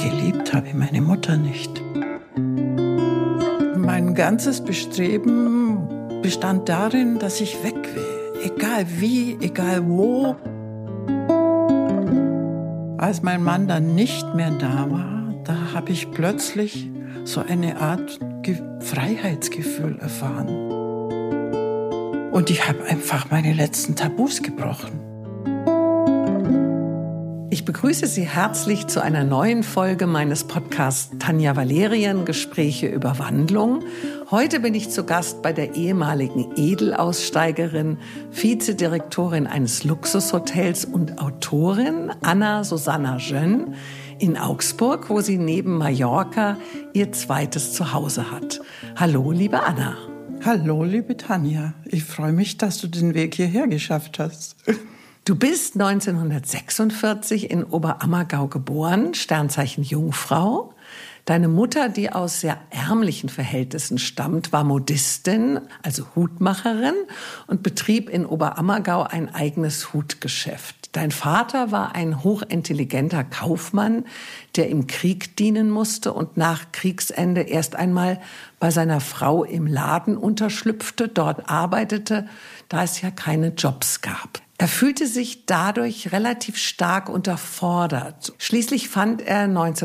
geliebt habe ich meine Mutter nicht. Mein ganzes Bestreben bestand darin, dass ich weg will. Egal wie, egal wo. Als mein Mann dann nicht mehr da war, da habe ich plötzlich so eine Art Freiheitsgefühl erfahren. Und ich habe einfach meine letzten Tabus gebrochen. Ich begrüße Sie herzlich zu einer neuen Folge meines Podcasts Tanja Valerien, Gespräche über Wandlung. Heute bin ich zu Gast bei der ehemaligen Edelaussteigerin, Vizedirektorin eines Luxushotels und Autorin Anna Susanna Jeune in Augsburg, wo sie neben Mallorca ihr zweites Zuhause hat. Hallo, liebe Anna. Hallo, liebe Tanja. Ich freue mich, dass du den Weg hierher geschafft hast. Du bist 1946 in Oberammergau geboren, Sternzeichen Jungfrau. Deine Mutter, die aus sehr ärmlichen Verhältnissen stammt, war Modistin, also Hutmacherin, und betrieb in Oberammergau ein eigenes Hutgeschäft. Dein Vater war ein hochintelligenter Kaufmann, der im Krieg dienen musste und nach Kriegsende erst einmal bei seiner Frau im Laden unterschlüpfte, dort arbeitete, da es ja keine Jobs gab. Er fühlte sich dadurch relativ stark unterfordert. Schließlich fand er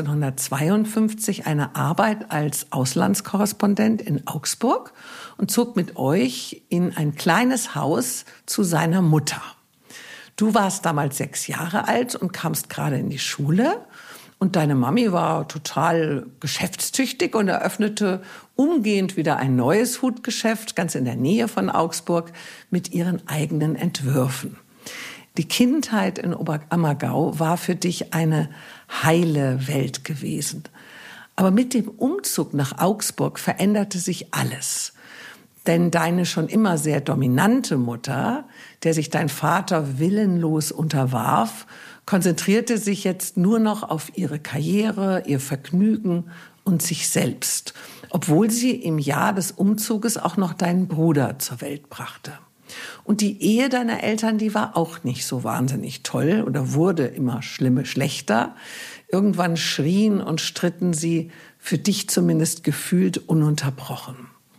1952 eine Arbeit als Auslandskorrespondent in Augsburg und zog mit euch in ein kleines Haus zu seiner Mutter. Du warst damals 6 Jahre alt und kamst gerade in die Schule. Und deine Mami war total geschäftstüchtig und eröffnete umgehend wieder ein neues Hutgeschäft, ganz in der Nähe von Augsburg, mit ihren eigenen Entwürfen. Die Kindheit in Oberammergau war für dich eine heile Welt gewesen. Aber mit dem Umzug nach Augsburg veränderte sich alles. Denn deine schon immer sehr dominante Mutter, der sich dein Vater willenlos unterwarf, konzentrierte sich jetzt nur noch auf ihre Karriere, ihr Vergnügen und sich selbst, obwohl sie im Jahr des Umzuges auch noch deinen Bruder zur Welt brachte. Und die Ehe deiner Eltern, die war auch nicht so wahnsinnig toll oder wurde immer schlechter. Irgendwann schrien und stritten sie, für dich zumindest gefühlt, ununterbrochen.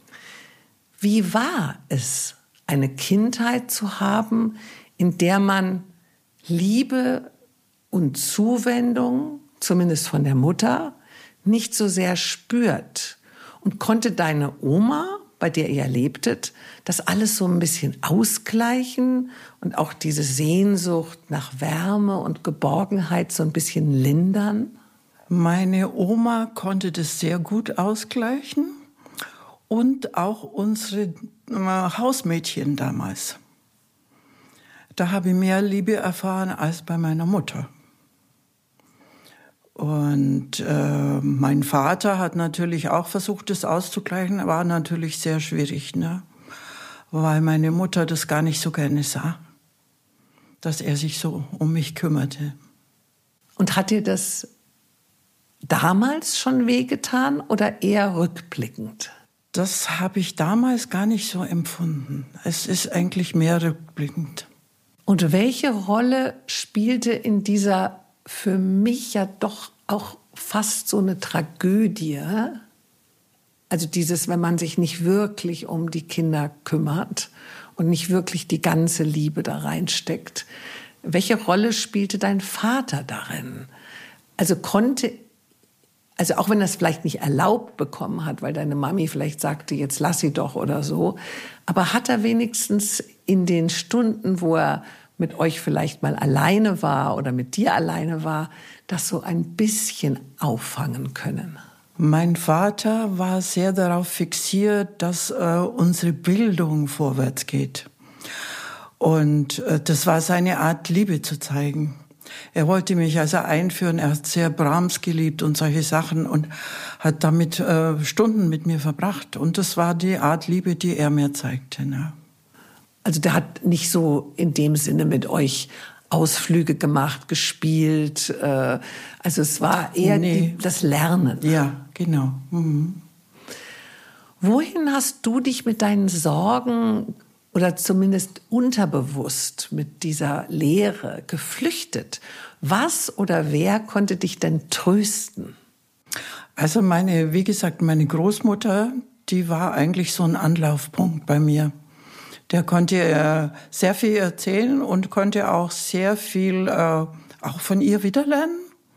Wie war es, eine Kindheit zu haben, in der man Liebe und Zuwendung, zumindest von der Mutter, nicht so sehr spürt? Und konnte deine Oma, bei der ihr lebtet, das alles so ein bisschen ausgleichen und auch diese Sehnsucht nach Wärme und Geborgenheit so ein bisschen lindern? Meine Oma konnte das sehr gut ausgleichen und auch unsere Hausmädchen damals. Da habe ich mehr Liebe erfahren als bei meiner Mutter. Und mein Vater hat natürlich auch versucht, das auszugleichen, war natürlich sehr schwierig, ne? Weil meine Mutter das gar nicht so gerne sah, dass er sich so um mich kümmerte. Und hat dir das damals schon wehgetan oder eher rückblickend? Das habe ich damals gar nicht so empfunden. Es ist eigentlich mehr rückblickend. Und welche Rolle spielte in dieser für mich ja doch auch fast so eine Tragödie, also dieses, wenn man sich nicht wirklich um die Kinder kümmert und nicht wirklich die ganze Liebe da reinsteckt. Welche Rolle spielte dein Vater darin? Also auch wenn er es vielleicht nicht erlaubt bekommen hat, weil deine Mami vielleicht sagte, jetzt lass sie doch oder so, aber hat er wenigstens in den Stunden, wo er mit euch vielleicht mal alleine war oder mit dir alleine war, das so ein bisschen auffangen können? Mein Vater war sehr darauf fixiert, dass unsere Bildung vorwärts geht. Und das war seine Art, Liebe zu zeigen. Er wollte mich also einführen, er hat sehr Brahms geliebt und solche Sachen und hat damit Stunden mit mir verbracht. Und das war die Art Liebe, die er mir zeigte. Ne? Also der hat nicht so in dem Sinne mit euch Ausflüge gemacht, gespielt. Also es war eher das Lernen. Ja, genau. Mhm. Wohin hast du dich mit deinen Sorgen oder zumindest unterbewusst mit dieser Leere geflüchtet? Was oder wer konnte dich denn trösten? Also wie gesagt, meine Großmutter, die war eigentlich so ein Anlaufpunkt bei mir. Der konnte sehr viel erzählen und konnte auch sehr viel auch von ihr wieder lernen.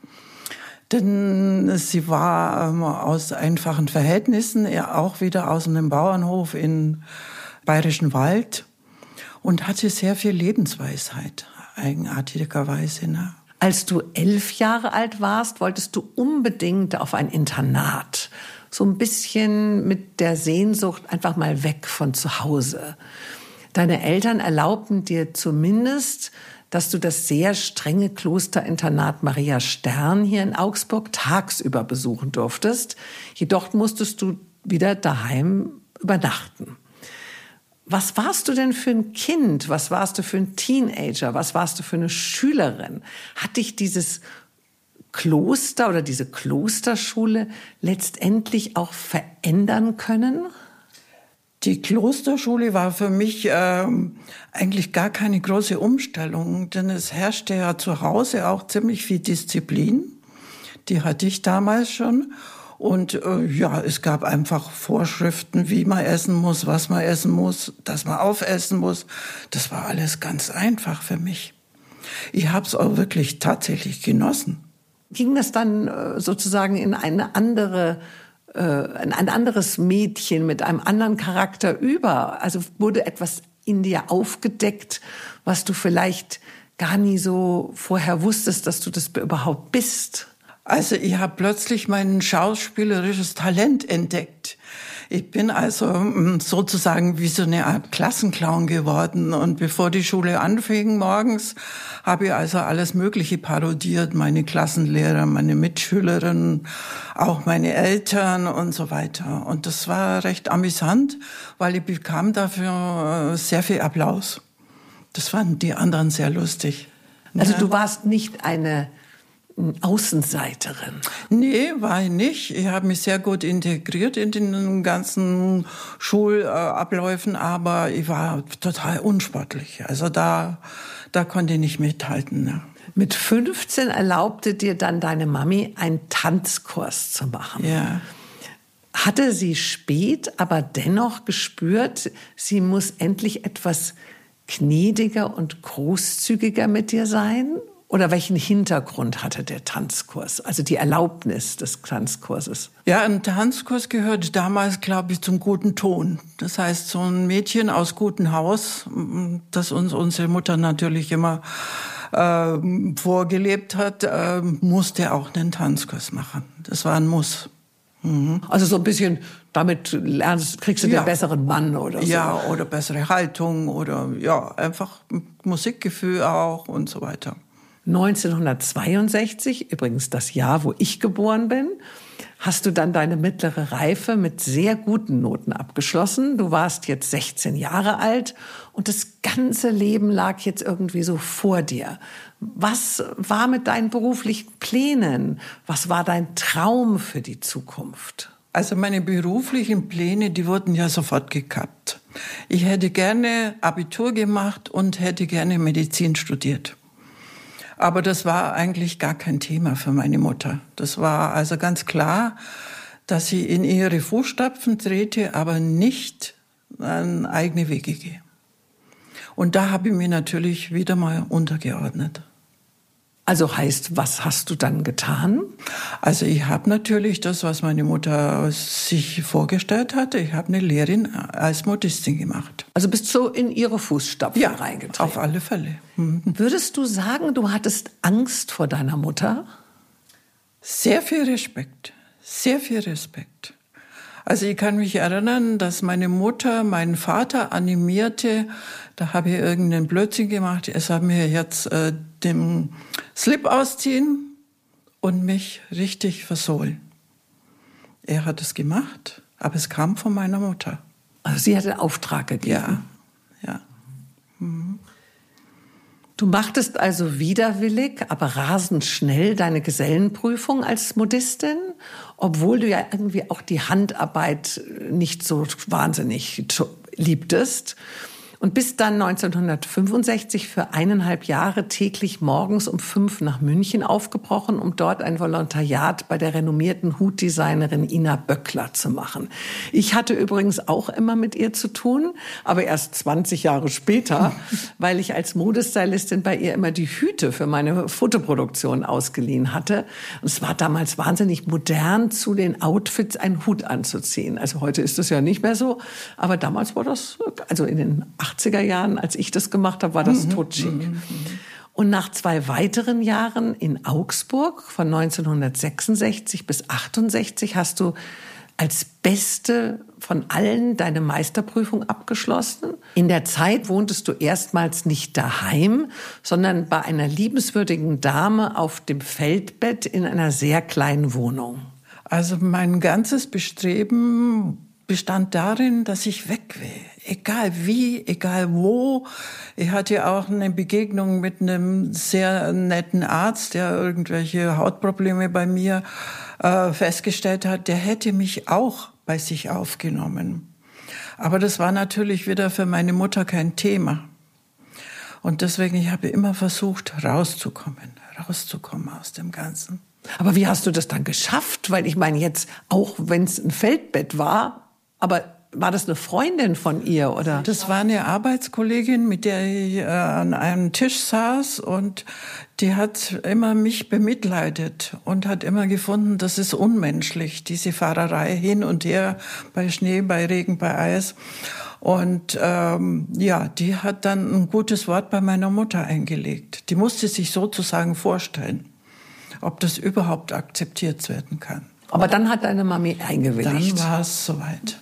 Denn sie war aus einfachen Verhältnissen, auch wieder aus einem Bauernhof in Bayerischen Wald und hatte sehr viel Lebensweisheit, eigenartigerweise. Ne? Als du 11 Jahre alt warst, wolltest du unbedingt auf ein Internat. So ein bisschen mit der Sehnsucht einfach mal weg von zu Hause. Deine Eltern erlaubten dir zumindest, dass du das sehr strenge Klosterinternat Maria Stern hier in Augsburg tagsüber besuchen durftest. Jedoch musstest du wieder daheim übernachten. Was warst du denn für ein Kind? Was warst du für ein Teenager? Was warst du für eine Schülerin? Hat dich dieses Kloster oder diese Klosterschule letztendlich auch verändern können? Die Klosterschule war für mich eigentlich gar keine große Umstellung, denn es herrschte ja zu Hause auch ziemlich viel Disziplin. Die hatte ich damals schon. Und es gab einfach Vorschriften, wie man essen muss, was man essen muss, dass man aufessen muss. Das war alles ganz einfach für mich. Ich habe es auch wirklich tatsächlich genossen. Ging das dann sozusagen in ein anderes Mädchen mit einem anderen Charakter über? Also wurde etwas in dir aufgedeckt, was du vielleicht gar nie so vorher wusstest, dass du das überhaupt bist? Also ich habe plötzlich mein schauspielerisches Talent entdeckt. Ich bin also sozusagen wie so eine Art Klassenclown geworden. Und bevor die Schule anfing morgens, habe ich also alles Mögliche parodiert. Meine Klassenlehrer, meine Mitschülerinnen, auch meine Eltern und so weiter. Und das war recht amüsant, weil ich bekam dafür sehr viel Applaus. Das fanden die anderen sehr lustig. Also du warst nicht eine Außenseiterin? Nee, war ich nicht. Ich habe mich sehr gut integriert in den ganzen Schulabläufen, aber ich war total unsportlich. Also da konnte ich nicht mithalten. Ne? Mit 15 erlaubte dir dann deine Mami, einen Tanzkurs zu machen. Ja. Hatte sie spät aber dennoch gespürt, sie muss endlich etwas gnädiger und großzügiger mit dir sein? Oder welchen Hintergrund hatte der Tanzkurs, also die Erlaubnis des Tanzkurses? Ja, ein Tanzkurs gehörte damals, glaube ich, zum guten Ton. Das heißt, so ein Mädchen aus gutem Haus, das uns unsere Mutter natürlich immer vorgelebt hat, musste auch einen Tanzkurs machen. Das war ein Muss. Mhm. Also so ein bisschen, damit kriegst du den besseren Mann oder so. Ja, oder bessere Haltung oder einfach Musikgefühl auch und so weiter. 1962, übrigens das Jahr, wo ich geboren bin, hast du dann deine mittlere Reife mit sehr guten Noten abgeschlossen. Du warst jetzt 16 Jahre alt und das ganze Leben lag jetzt irgendwie so vor dir. Was war mit deinen beruflichen Plänen? Was war dein Traum für die Zukunft? Also meine beruflichen Pläne, die wurden ja sofort gekappt. Ich hätte gerne Abitur gemacht und hätte gerne Medizin studiert. Aber das war eigentlich gar kein Thema für meine Mutter. Das war also ganz klar, dass sie in ihre Fußstapfen trete, aber nicht an eigene Wege gehe. Und da habe ich mich natürlich wieder mal untergeordnet. Also heißt, was hast du dann getan? Also ich habe natürlich das, was meine Mutter sich vorgestellt hatte. Ich habe eine Lehrerin als Modistin gemacht. Also bist du in ihre Fußstapfen reingetreten? Auf alle Fälle. Würdest du sagen, du hattest Angst vor deiner Mutter? Sehr viel Respekt. Sehr viel Respekt. Also ich kann mich erinnern, dass meine Mutter meinen Vater animierte, da habe ich irgendeinen Blödsinn gemacht, er soll mir jetzt den Slip ausziehen und mich richtig versohlen. Er hat es gemacht, aber es kam von meiner Mutter. Also sie hat den Auftrag gegeben? Ja. Du machtest also widerwillig, aber rasend schnell deine Gesellenprüfung als Modistin, obwohl du ja irgendwie auch die Handarbeit nicht so wahnsinnig liebtest. Und bis dann 1965 für 1,5 Jahre täglich morgens um 5 nach München aufgebrochen, um dort ein Volontariat bei der renommierten Hutdesignerin Ina Böckler zu machen. Ich hatte übrigens auch immer mit ihr zu tun, aber erst 20 Jahre später, weil ich als Modestylistin bei ihr immer die Hüte für meine Fotoproduktion ausgeliehen hatte. Und es war damals wahnsinnig modern, zu den Outfits einen Hut anzuziehen. Also heute ist das ja nicht mehr so, aber damals war das, also in den 80er Jahren, als ich das gemacht habe, war das totschick. Und nach 2 weiteren Jahren in Augsburg von 1966 bis 68 hast du als Beste von allen deine Meisterprüfung abgeschlossen. In der Zeit wohntest du erstmals nicht daheim, sondern bei einer liebenswürdigen Dame auf dem Feldbett in einer sehr kleinen Wohnung. Also mein ganzes Bestreben bestand darin, dass ich weg will. Egal wie, egal wo. Ich hatte auch eine Begegnung mit einem sehr netten Arzt, der irgendwelche Hautprobleme bei mir festgestellt hat. Der hätte mich auch bei sich aufgenommen. Aber das war natürlich wieder für meine Mutter kein Thema. Und deswegen, ich habe immer versucht, rauszukommen aus dem Ganzen. Aber wie hast du das dann geschafft? Weil ich meine jetzt, auch wenn es ein Feldbett war, aber war das eine Freundin von ihr, oder? Das war eine Arbeitskollegin, mit der ich an einem Tisch saß, und die hat immer mich bemitleidet und hat immer gefunden, das ist unmenschlich, diese Fahrerei hin und her, bei Schnee, bei Regen, bei Eis. Und die hat dann ein gutes Wort bei meiner Mutter eingelegt. Die musste sich sozusagen vorstellen, ob das überhaupt akzeptiert werden kann. Aber dann hat deine Mami eingewilligt. Dann war es soweit.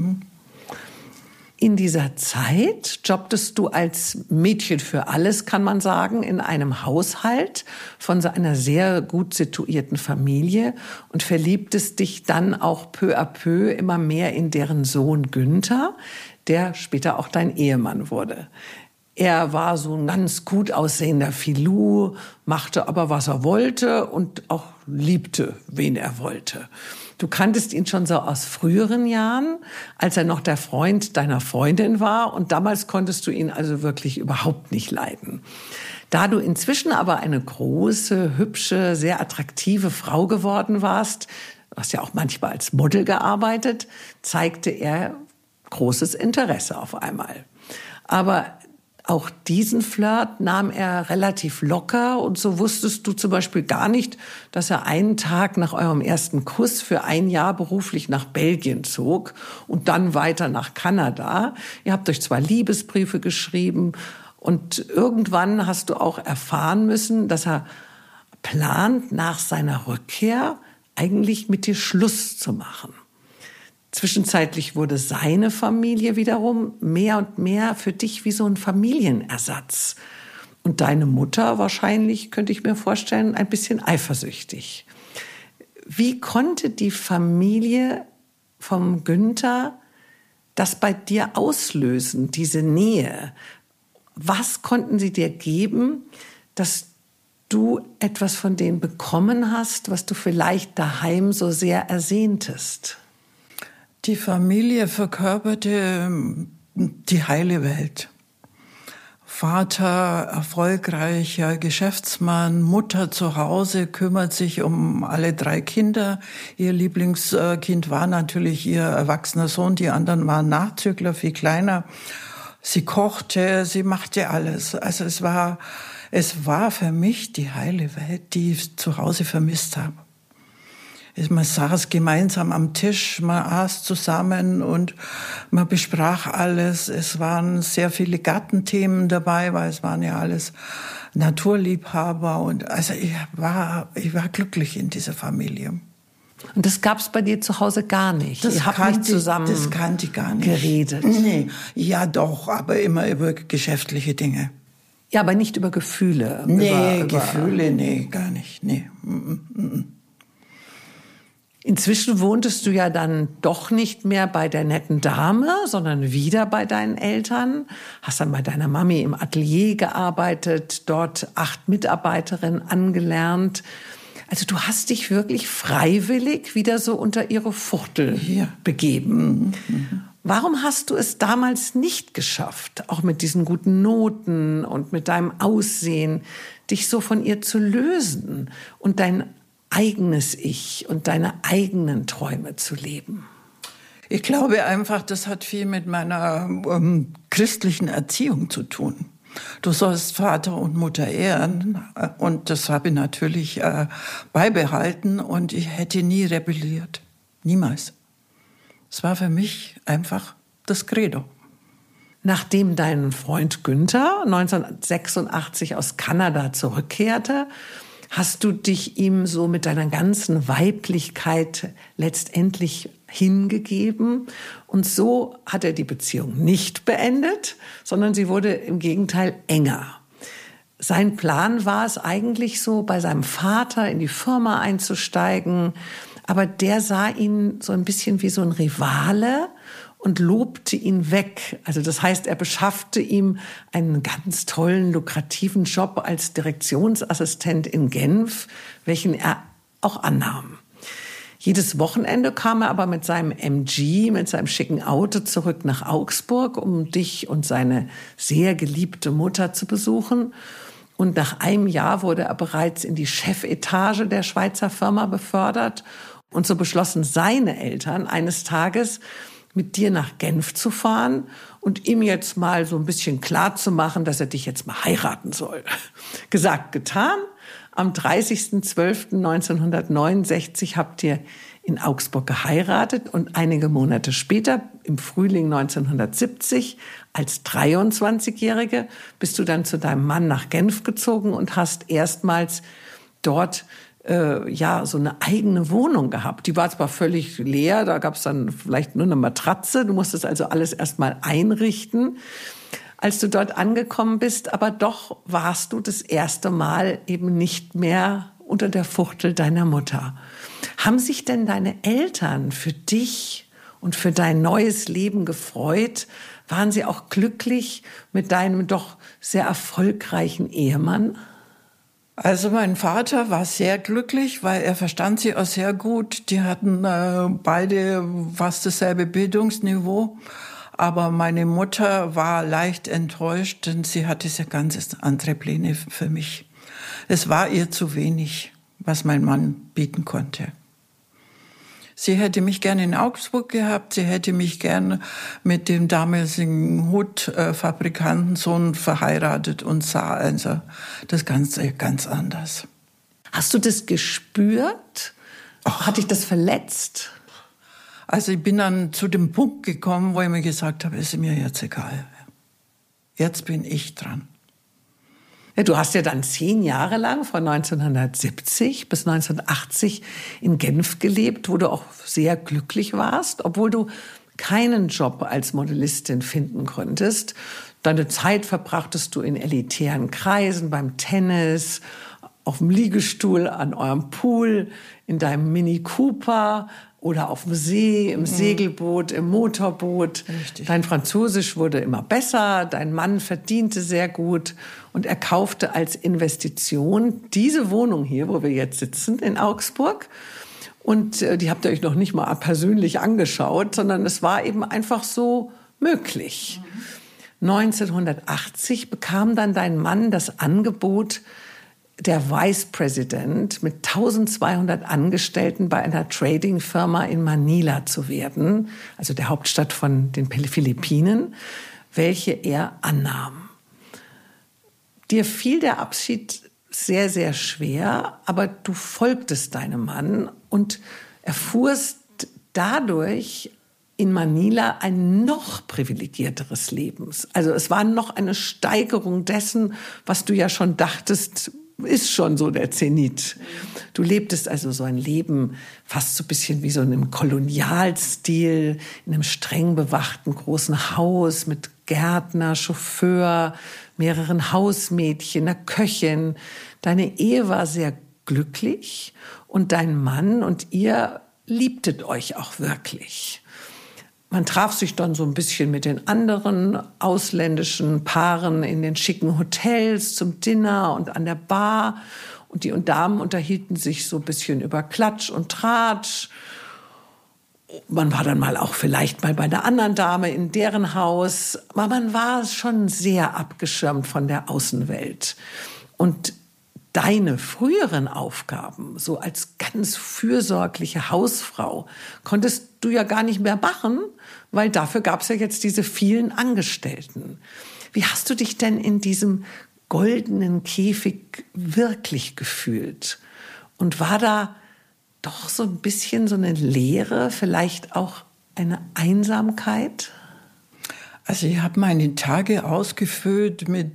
In dieser Zeit jobbtest du als Mädchen für alles, kann man sagen, in einem Haushalt von so einer sehr gut situierten Familie und verliebtest dich dann auch peu à peu immer mehr in deren Sohn Günther, der später auch dein Ehemann wurde. Er war so ein ganz gut aussehender Filou, machte aber, was er wollte und auch liebte, wen er wollte. Du kanntest ihn schon so aus früheren Jahren, als er noch der Freund deiner Freundin war, und damals konntest du ihn also wirklich überhaupt nicht leiden. Da du inzwischen aber eine große, hübsche, sehr attraktive Frau geworden warst, du hast ja auch manchmal als Model gearbeitet, zeigte er großes Interesse auf einmal. Aber auch diesen Flirt nahm er relativ locker, und so wusstest du zum Beispiel gar nicht, dass er einen Tag nach eurem ersten Kuss für 1 Jahr beruflich nach Belgien zog und dann weiter nach Kanada. Ihr habt euch zwar Liebesbriefe geschrieben, und irgendwann hast du auch erfahren müssen, dass er plant, nach seiner Rückkehr eigentlich mit dir Schluss zu machen. Zwischenzeitlich wurde seine Familie wiederum mehr und mehr für dich wie so ein Familienersatz. Und deine Mutter wahrscheinlich, könnte ich mir vorstellen, ein bisschen eifersüchtig. Wie konnte die Familie vom Günther das bei dir auslösen, diese Nähe? Was konnten sie dir geben, dass du etwas von denen bekommen hast, was du vielleicht daheim so sehr ersehntest? Die Familie verkörperte die heile Welt. Vater, erfolgreicher Geschäftsmann, Mutter zu Hause, kümmert sich um alle 3 Kinder. Ihr Lieblingskind war natürlich ihr erwachsener Sohn, die anderen waren Nachzügler, viel kleiner. Sie kochte, sie machte alles. Also es war für mich die heile Welt, die ich zu Hause vermisst habe. Man saß gemeinsam am Tisch, man aß zusammen und man besprach alles. Es waren sehr viele Gartenthemen dabei, weil es waren ja alles Naturliebhaber. Und also ich war glücklich in dieser Familie. Und das gab's bei dir zu Hause gar nicht? Das kannte ich gar nicht. Geredet? Nee, ja doch, aber immer über geschäftliche Dinge. Ja, aber nicht über Gefühle? Gefühle, nee, gar nicht, nee. Inzwischen wohntest du ja dann doch nicht mehr bei der netten Dame, sondern wieder bei deinen Eltern. Hast dann bei deiner Mami im Atelier gearbeitet, dort 8 Mitarbeiterinnen angelernt. Also du hast dich wirklich freiwillig wieder so unter ihre Fuchtel begeben. Warum hast du es damals nicht geschafft, auch mit diesen guten Noten und mit deinem Aussehen, dich so von ihr zu lösen und dein eigenes Ich und deine eigenen Träume zu leben? Ich glaube einfach, das hat viel mit meiner christlichen Erziehung zu tun. Du sollst Vater und Mutter ehren, und das habe ich natürlich beibehalten, und ich hätte nie rebelliert. Niemals. Es war für mich einfach das Credo. Nachdem dein Freund Günther 1986 aus Kanada zurückkehrte, hast du dich ihm so mit deiner ganzen Weiblichkeit letztendlich hingegeben. Und so hat er die Beziehung nicht beendet, sondern sie wurde im Gegenteil enger. Sein Plan war es eigentlich so, bei seinem Vater in die Firma einzusteigen. Aber der sah ihn so ein bisschen wie so ein Rivale und lobte ihn weg. Also das heißt, er beschaffte ihm einen ganz tollen, lukrativen Job als Direktionsassistent in Genf, welchen er auch annahm. Jedes Wochenende kam er aber mit seinem MG, mit seinem schicken Auto zurück nach Augsburg, um dich und seine sehr geliebte Mutter zu besuchen. Und nach einem Jahr wurde er bereits in die Chefetage der Schweizer Firma befördert. Und so beschlossen seine Eltern eines Tages, mit dir nach Genf zu fahren und ihm jetzt mal so ein bisschen klar zu machen, dass er dich jetzt mal heiraten soll. Gesagt, getan. Am 30.12.1969 habt ihr in Augsburg geheiratet und einige Monate später, im Frühling 1970, als 23-Jährige, bist du dann zu deinem Mann nach Genf gezogen und hast erstmals dort so eine eigene Wohnung gehabt. Die war zwar völlig leer, da gab es dann vielleicht nur eine Matratze, du musstest also alles erstmal einrichten, als du dort angekommen bist, aber doch warst du das erste Mal eben nicht mehr unter der Fuchtel deiner Mutter. Haben sich denn deine Eltern für dich und für dein neues Leben gefreut? Waren sie auch glücklich mit deinem doch sehr erfolgreichen Ehemann? Also mein Vater war sehr glücklich, weil er verstand sie auch sehr gut. Die hatten beide fast dasselbe Bildungsniveau. Aber meine Mutter war leicht enttäuscht, denn sie hatte sehr ganz andere Pläne für mich. Es war ihr zu wenig, was mein Mann bieten konnte. Sie hätte mich gerne in Augsburg gehabt, sie hätte mich gerne mit dem damaligen Hutfabrikantensohn verheiratet und sah also das Ganze ganz anders. Hast du das gespürt? Hat dich das verletzt? Also ich bin dann zu dem Punkt gekommen, wo ich mir gesagt habe, ist mir jetzt egal. Jetzt bin ich dran. Ja, du hast ja dann 10 Jahre lang, von 1970 bis 1980 in Genf gelebt, wo du auch sehr glücklich warst, obwohl du keinen Job als Modellistin finden konntest. Deine Zeit verbrachtest du in elitären Kreisen, beim Tennis, auf dem Liegestuhl, an eurem Pool, in deinem Mini Cooper oder auf dem See, im Segelboot, im Motorboot. Richtig. Dein Französisch wurde immer besser, dein Mann verdiente sehr gut und er kaufte als Investition diese Wohnung hier, wo wir jetzt sitzen, in Augsburg. Und die habt ihr euch noch nicht mal persönlich angeschaut, sondern es war eben einfach so möglich. 1980 bekam dann dein Mann das Angebot, der Vice President mit 1200 Angestellten bei einer Trading-Firma in Manila zu werden, also der Hauptstadt von den Philippinen, welche er annahm. Dir fiel der Abschied sehr, sehr schwer, aber du folgtest deinem Mann und erfuhrst dadurch in Manila ein noch privilegierteres Leben. Also es war noch eine Steigerung dessen, was du ja schon dachtest, ist schon so der Zenit. Du lebtest also so ein Leben fast so ein bisschen wie so in einem Kolonialstil, in einem streng bewachten großen Haus mit Gärtner, Chauffeur, mehreren Hausmädchen, einer Köchin. Deine Ehe war sehr glücklich und dein Mann und ihr liebtet euch auch wirklich. Man traf sich dann so ein bisschen mit den anderen ausländischen Paaren in den schicken Hotels zum Dinner und an der Bar. Und die Damen unterhielten sich so ein bisschen über Klatsch und Tratsch. Man war dann mal auch vielleicht mal bei einer anderen Dame in deren Haus, aber man war schon sehr abgeschirmt von der Außenwelt. Und deine früheren Aufgaben, so als ganz fürsorgliche Hausfrau, konntest du ja gar nicht mehr machen, weil dafür gab es ja jetzt diese vielen Angestellten. Wie hast du dich denn in diesem goldenen Käfig wirklich gefühlt? Und war da doch so ein bisschen so eine Leere, vielleicht auch eine Einsamkeit? Also ich habe meine Tage ausgefüllt mit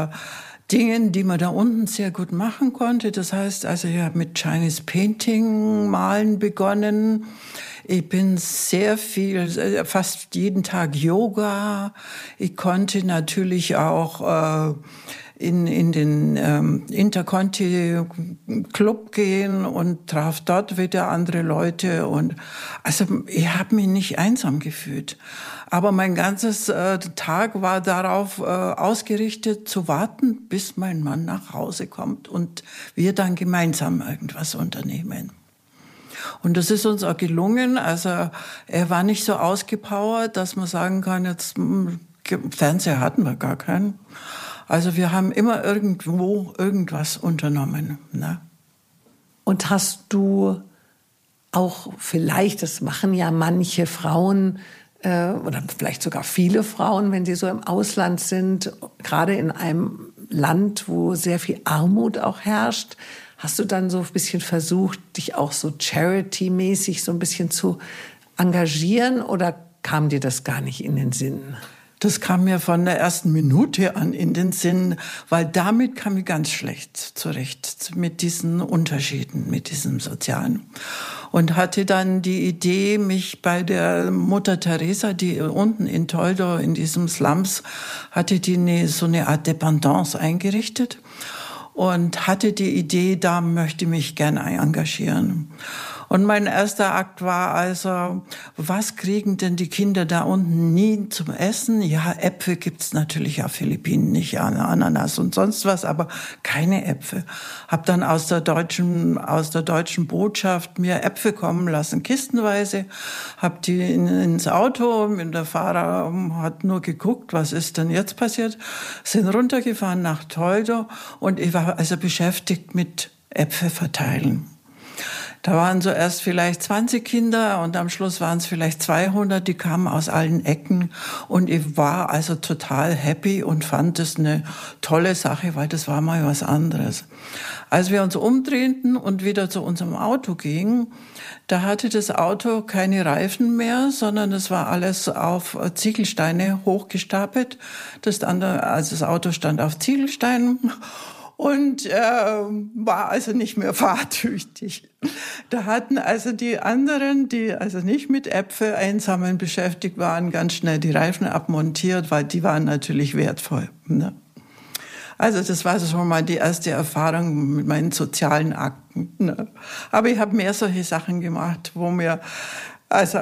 Dingen, die man da unten sehr gut machen konnte. Das heißt, also ich habe mit Chinese Painting malen begonnen. Ich bin sehr viel, fast jeden Tag Yoga. Ich konnte natürlich auch in den Interconti Club gehen und traf dort wieder andere Leute. Und also ich habe mich nicht einsam gefühlt. Aber mein ganzes Tag war darauf ausgerichtet, zu warten, bis mein Mann nach Hause kommt und wir dann gemeinsam irgendwas unternehmen. Und das ist uns auch gelungen. Also er war nicht so ausgepowert, dass man sagen kann, jetzt Fernseher hatten wir gar keinen. Also wir haben immer irgendwo irgendwas unternommen. Ne? Und hast du auch vielleicht, das machen ja manche Frauen oder vielleicht sogar viele Frauen, wenn sie so im Ausland sind, gerade in einem Land, wo sehr viel Armut auch herrscht, hast du dann so ein bisschen versucht, dich auch so charity-mäßig so ein bisschen zu engagieren oder kam dir das gar nicht in den Sinn? Das kam mir von der ersten Minute an in den Sinn, weil damit kam ich ganz schlecht zurecht mit diesen Unterschieden, mit diesem Sozialen. Und hatte dann die Idee, mich bei der Mutter Teresa, die unten in Toldo, in diesem Slums, hatte die so eine Art Dependance eingerichtet und hatte die Idee, da möchte ich mich gerne engagieren. Und mein erster Akt war also, was kriegen denn die Kinder da unten nie zum Essen? Ja, Äpfel gibt's natürlich auf Philippinen, nicht Ananas und sonst was, aber keine Äpfel. Hab dann aus der deutschen Botschaft mir Äpfel kommen lassen, kistenweise. Hab die ins Auto, der Fahrer hat nur geguckt, was ist denn jetzt passiert? Sind runtergefahren nach Toldo und ich war also beschäftigt mit Äpfel verteilen. Da waren zuerst vielleicht 20 Kinder und am Schluss waren es vielleicht 200, die kamen aus allen Ecken. Und ich war also total happy und fand das eine tolle Sache, weil das war mal was anderes. Als wir uns umdrehten und wieder zu unserem Auto gingen, da hatte das Auto keine Reifen mehr, sondern es war alles auf Ziegelsteine hochgestapelt. Das Auto stand auf Ziegelsteinen. Und war also nicht mehr fahrtüchtig. Da hatten also die anderen, die also nicht mit Äpfel einsammeln beschäftigt waren, ganz schnell die Reifen abmontiert, weil die waren natürlich wertvoll. Ne? Also das war schon mal die erste Erfahrung mit meinen sozialen Akten. Ne? Aber ich habe mehr solche Sachen gemacht, wo mir also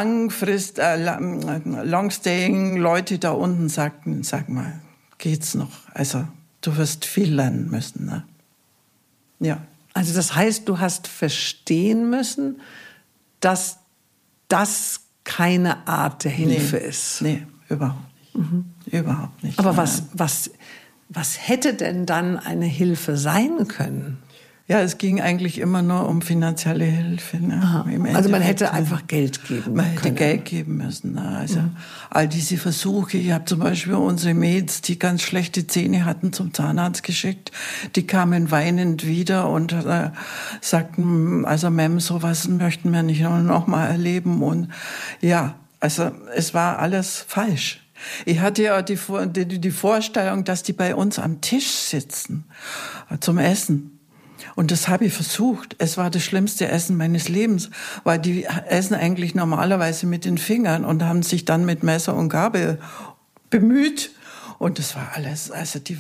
long-staying Leute da unten sagten, sag mal, geht's noch? Also du wirst viel lernen müssen. Ne? Ja. Also das heißt, du hast verstehen müssen, dass das keine Art der Hilfe ist. Nee, überhaupt nicht. Überhaupt nicht. Aber was hätte denn dann eine Hilfe sein können? Ja, es ging eigentlich immer nur um finanzielle Hilfe. Ne? Also man hätte einfach Geld geben können. Man hätte Geld geben müssen. Ne? Also all diese Versuche, ich habe zum Beispiel unsere Mädels, die ganz schlechte Zähne hatten, zum Zahnarzt geschickt. Die kamen weinend wieder und sagten, also Mem, sowas möchten wir nicht noch mal erleben. Und ja, also es war alles falsch. Ich hatte ja die Vorstellung, dass die bei uns am Tisch sitzen zum Essen. Und das habe ich versucht. Es war das schlimmste Essen meines Lebens, weil die essen eigentlich normalerweise mit den Fingern und haben sich dann mit Messer und Gabel bemüht. Und das war alles, also die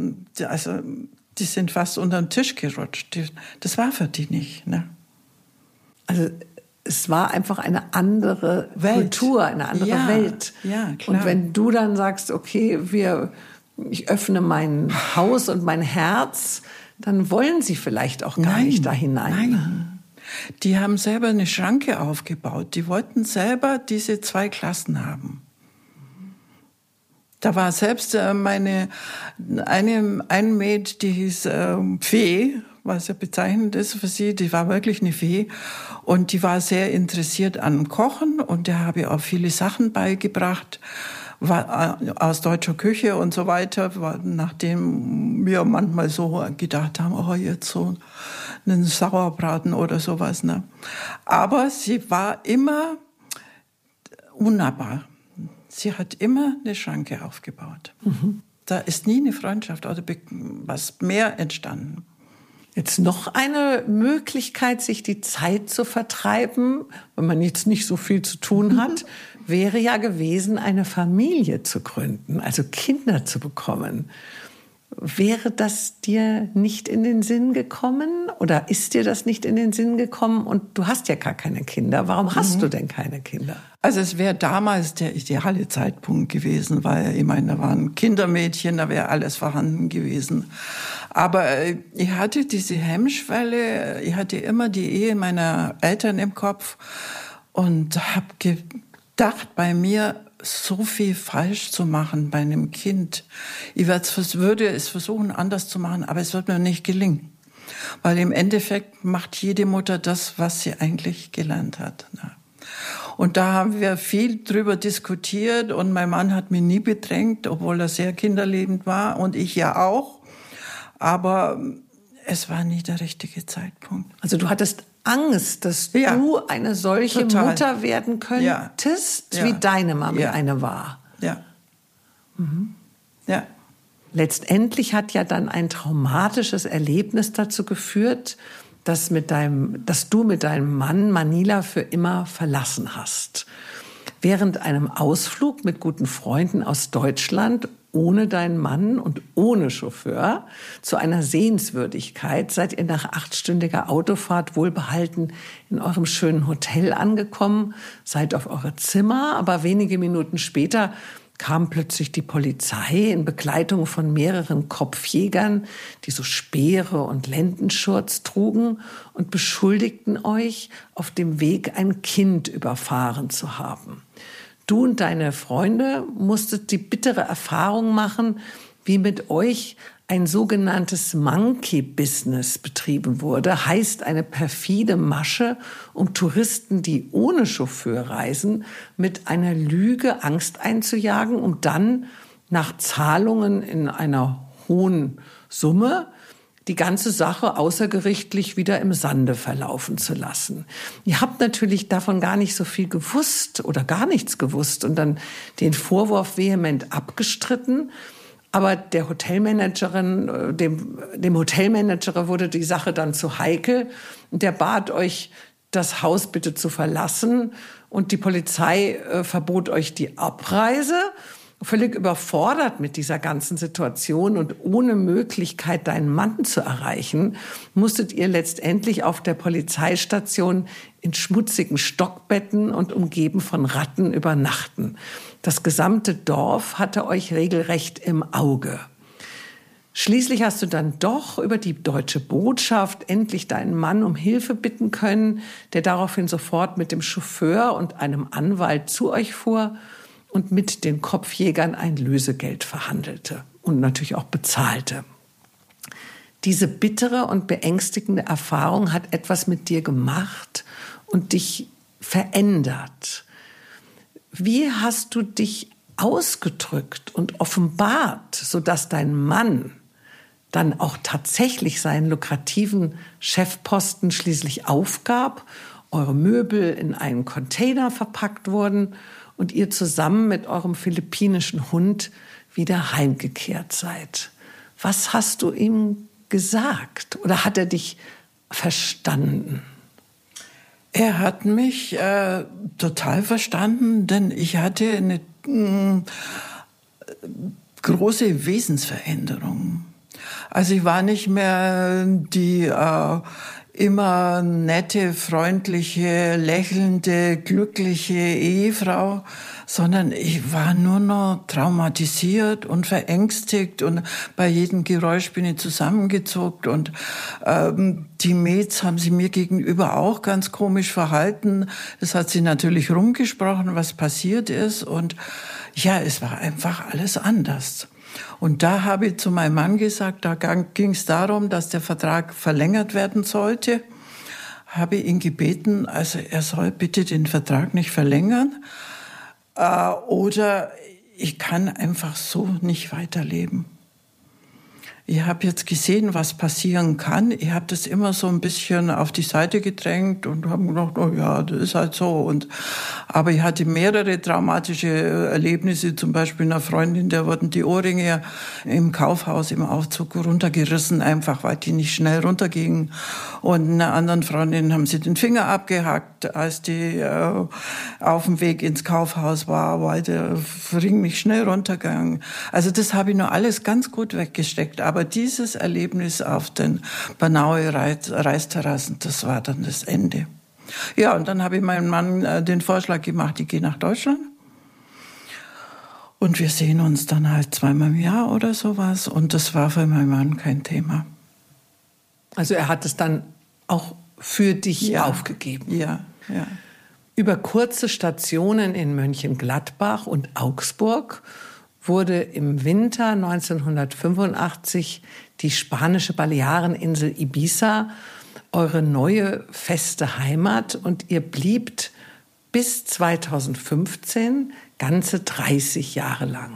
sind fast unter den Tisch gerutscht. Das war für die nicht. Ne? Also es war einfach eine andere Kultur, eine andere Welt. Ja, klar. Und wenn du dann sagst, okay, ich öffne mein Haus und mein Herz, dann wollen sie vielleicht auch gar nicht da hinein. Nein. Die haben selber eine Schranke aufgebaut. Die wollten selber diese 2 Klassen haben. Da war selbst ein Mädchen, die hieß Fee, was ja bezeichnend ist für sie, die war wirklich eine Fee. Und die war sehr interessiert an Kochen und der habe ihr auch viele Sachen beigebracht, war aus deutscher Küche und so weiter, nachdem wir manchmal so gedacht haben, oh, jetzt so einen Sauerbraten oder sowas. Ne? Aber sie war immer unnahbar. Sie hat immer eine Schranke aufgebaut. Mhm. Da ist nie eine Freundschaft oder was mehr entstanden. Jetzt noch eine Möglichkeit, sich die Zeit zu vertreiben, wenn man jetzt nicht so viel zu tun hat, wäre ja gewesen, eine Familie zu gründen, also Kinder zu bekommen. Wäre das dir nicht in den Sinn gekommen oder ist dir das nicht in den Sinn gekommen? Und du hast ja gar keine Kinder. Warum hast du denn keine Kinder? Also es wäre damals der ideale Zeitpunkt gewesen, weil ich meine, da waren Kindermädchen, da wäre alles vorhanden gewesen. Aber ich hatte diese Hemmschwelle, ich hatte immer die Ehe meiner Eltern im Kopf und habe gedacht, bei mir so viel falsch zu machen bei einem Kind. Ich würde es versuchen, anders zu machen, aber es wird mir nicht gelingen. Weil im Endeffekt macht jede Mutter das, was sie eigentlich gelernt hat. Und da haben wir viel drüber diskutiert und mein Mann hat mich nie bedrängt, obwohl er sehr kinderliebend war und ich ja auch. Aber es war nie der richtige Zeitpunkt. Also du hattest Angst, dass du eine solche Mutter werden könntest, wie deine Mami eine war. Ja. Mhm. Ja. Letztendlich hat ja dann ein traumatisches Erlebnis dazu geführt, dass du mit deinem Mann Manila für immer verlassen hast. Während einem Ausflug mit guten Freunden aus Deutschland, ohne deinen Mann und ohne Chauffeur, zu einer Sehenswürdigkeit seid ihr nach 8-stündiger Autofahrt wohlbehalten in eurem schönen Hotel angekommen, seid auf eure Zimmer, aber wenige Minuten später kam plötzlich die Polizei in Begleitung von mehreren Kopfjägern, die so Speere und Lendenschurz trugen und beschuldigten euch, auf dem Weg ein Kind überfahren zu haben. Du und deine Freunde musstet die bittere Erfahrung machen, wie mit euch ein sogenanntes Monkey-Business betrieben wurde, heißt eine perfide Masche, um Touristen, die ohne Chauffeur reisen, mit einer Lüge Angst einzujagen, um dann nach Zahlungen in einer hohen Summe die ganze Sache außergerichtlich wieder im Sande verlaufen zu lassen. Ihr habt natürlich davon gar nicht so viel gewusst oder gar nichts gewusst und dann den Vorwurf vehement abgestritten. Aber der Hotelmanagerin, dem Hotelmanager wurde die Sache dann zu heikel. Und der bat euch, das Haus bitte zu verlassen. Und die Polizei verbot euch die Abreise. Völlig überfordert mit dieser ganzen Situation und ohne Möglichkeit, deinen Mann zu erreichen, musstet ihr letztendlich auf der Polizeistation in schmutzigen Stockbetten und umgeben von Ratten übernachten. Das gesamte Dorf hatte euch regelrecht im Auge. Schließlich hast du dann doch über die deutsche Botschaft endlich deinen Mann um Hilfe bitten können, der daraufhin sofort mit dem Chauffeur und einem Anwalt zu euch fuhr und mit den Kopfjägern ein Lösegeld verhandelte und natürlich auch bezahlte. Diese bittere und beängstigende Erfahrung hat etwas mit dir gemacht und dich verändert. Wie hast du dich ausgedrückt und offenbart, sodass dein Mann dann auch tatsächlich seinen lukrativen Chefposten schließlich aufgab, eure Möbel in einen Container verpackt wurden und ihr zusammen mit eurem philippinischen Hund wieder heimgekehrt seid? Was hast du ihm gesagt oder hat er dich verstanden? Er hat mich total verstanden, denn ich hatte eine große Wesensveränderung. Also ich war nicht mehr die immer nette, freundliche, lächelnde, glückliche Ehefrau, sondern ich war nur noch traumatisiert und verängstigt und bei jedem Geräusch bin ich zusammengezuckt und die Mädels haben sich mir gegenüber auch ganz komisch verhalten. Das hat sie natürlich rumgesprochen, was passiert ist und ja, es war einfach alles anders. Und da habe ich zu meinem Mann gesagt, da ging es darum, dass der Vertrag verlängert werden sollte. Habe ihn gebeten, also er soll bitte den Vertrag nicht verlängern oder ich kann einfach so nicht weiterleben. Ich habe jetzt gesehen, was passieren kann. Ich habe das immer so ein bisschen auf die Seite gedrängt und habe gedacht, oh ja, das ist halt so. Aber ich hatte mehrere traumatische Erlebnisse. Zum Beispiel einer Freundin, der wurden die Ohrringe im Kaufhaus im Aufzug runtergerissen, einfach weil die nicht schnell runtergingen. Und einer anderen Freundin haben sie den Finger abgehackt, als die auf dem Weg ins Kaufhaus war, weil der Ring nicht schnell runtergegangen. Also das habe ich nur alles ganz gut weggesteckt. Aber dieses Erlebnis auf den Bernauer Reisterrassen, das war dann das Ende. Ja, und dann habe ich meinem Mann den Vorschlag gemacht, ich gehe nach Deutschland. Und wir sehen uns dann halt 2-mal im Jahr oder sowas. Und das war für meinen Mann kein Thema. Also er hat es dann auch für dich aufgegeben? Ja, ja. Über kurze Stationen in Mönchengladbach und Augsburg wurde im Winter 1985 die spanische Baleareninsel Ibiza eure neue feste Heimat und ihr bliebt bis 2015 ganze 30 Jahre lang.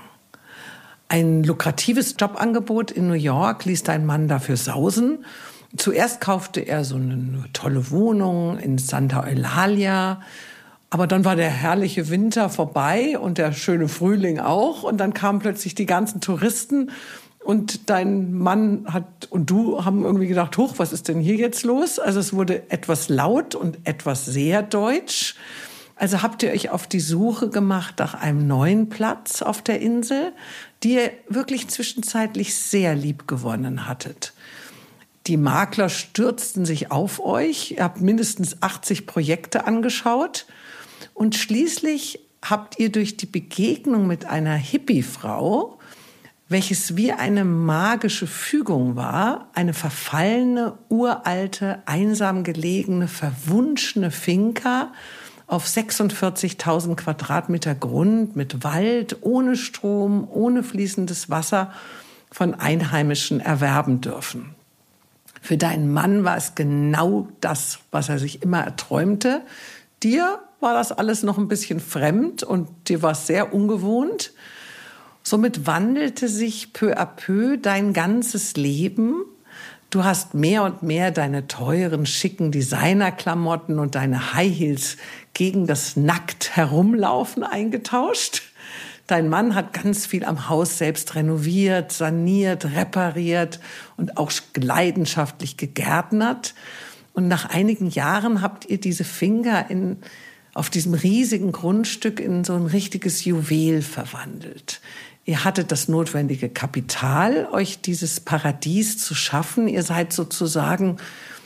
Ein lukratives Jobangebot in New York ließ dein Mann dafür sausen. Zuerst kaufte er so eine tolle Wohnung in Santa Eulalia. Aber dann war der herrliche Winter vorbei und der schöne Frühling auch. Und dann kamen plötzlich die ganzen Touristen. Und dein Mann und du haben irgendwie gedacht, hoch, was ist denn hier jetzt los? Also es wurde etwas laut und etwas sehr deutsch. Also habt ihr euch auf die Suche gemacht nach einem neuen Platz auf der Insel, die ihr wirklich zwischenzeitlich sehr lieb gewonnen hattet. Die Makler stürzten sich auf euch. Ihr habt mindestens 80 Projekte angeschaut. Und schließlich habt ihr durch die Begegnung mit einer Hippie-Frau, welches wie eine magische Fügung war, eine verfallene, uralte, einsam gelegene, verwunschene Finca auf 46.000 Quadratmeter Grund mit Wald, ohne Strom, ohne fließendes Wasser von Einheimischen erwerben dürfen. Für deinen Mann war es genau das, was er sich immer erträumte. Dir war das alles noch ein bisschen fremd und dir war es sehr ungewohnt. Somit wandelte sich peu à peu dein ganzes Leben. Du hast mehr und mehr deine teuren, schicken Designerklamotten und deine High Heels gegen das nackt Herumlaufen eingetauscht. Dein Mann hat ganz viel am Haus selbst renoviert, saniert, repariert und auch leidenschaftlich gegärtnert. Und nach einigen Jahren habt ihr diese Finca auf diesem riesigen Grundstück in so ein richtiges Juwel verwandelt. Ihr hattet das notwendige Kapital, euch dieses Paradies zu schaffen. Ihr seid sozusagen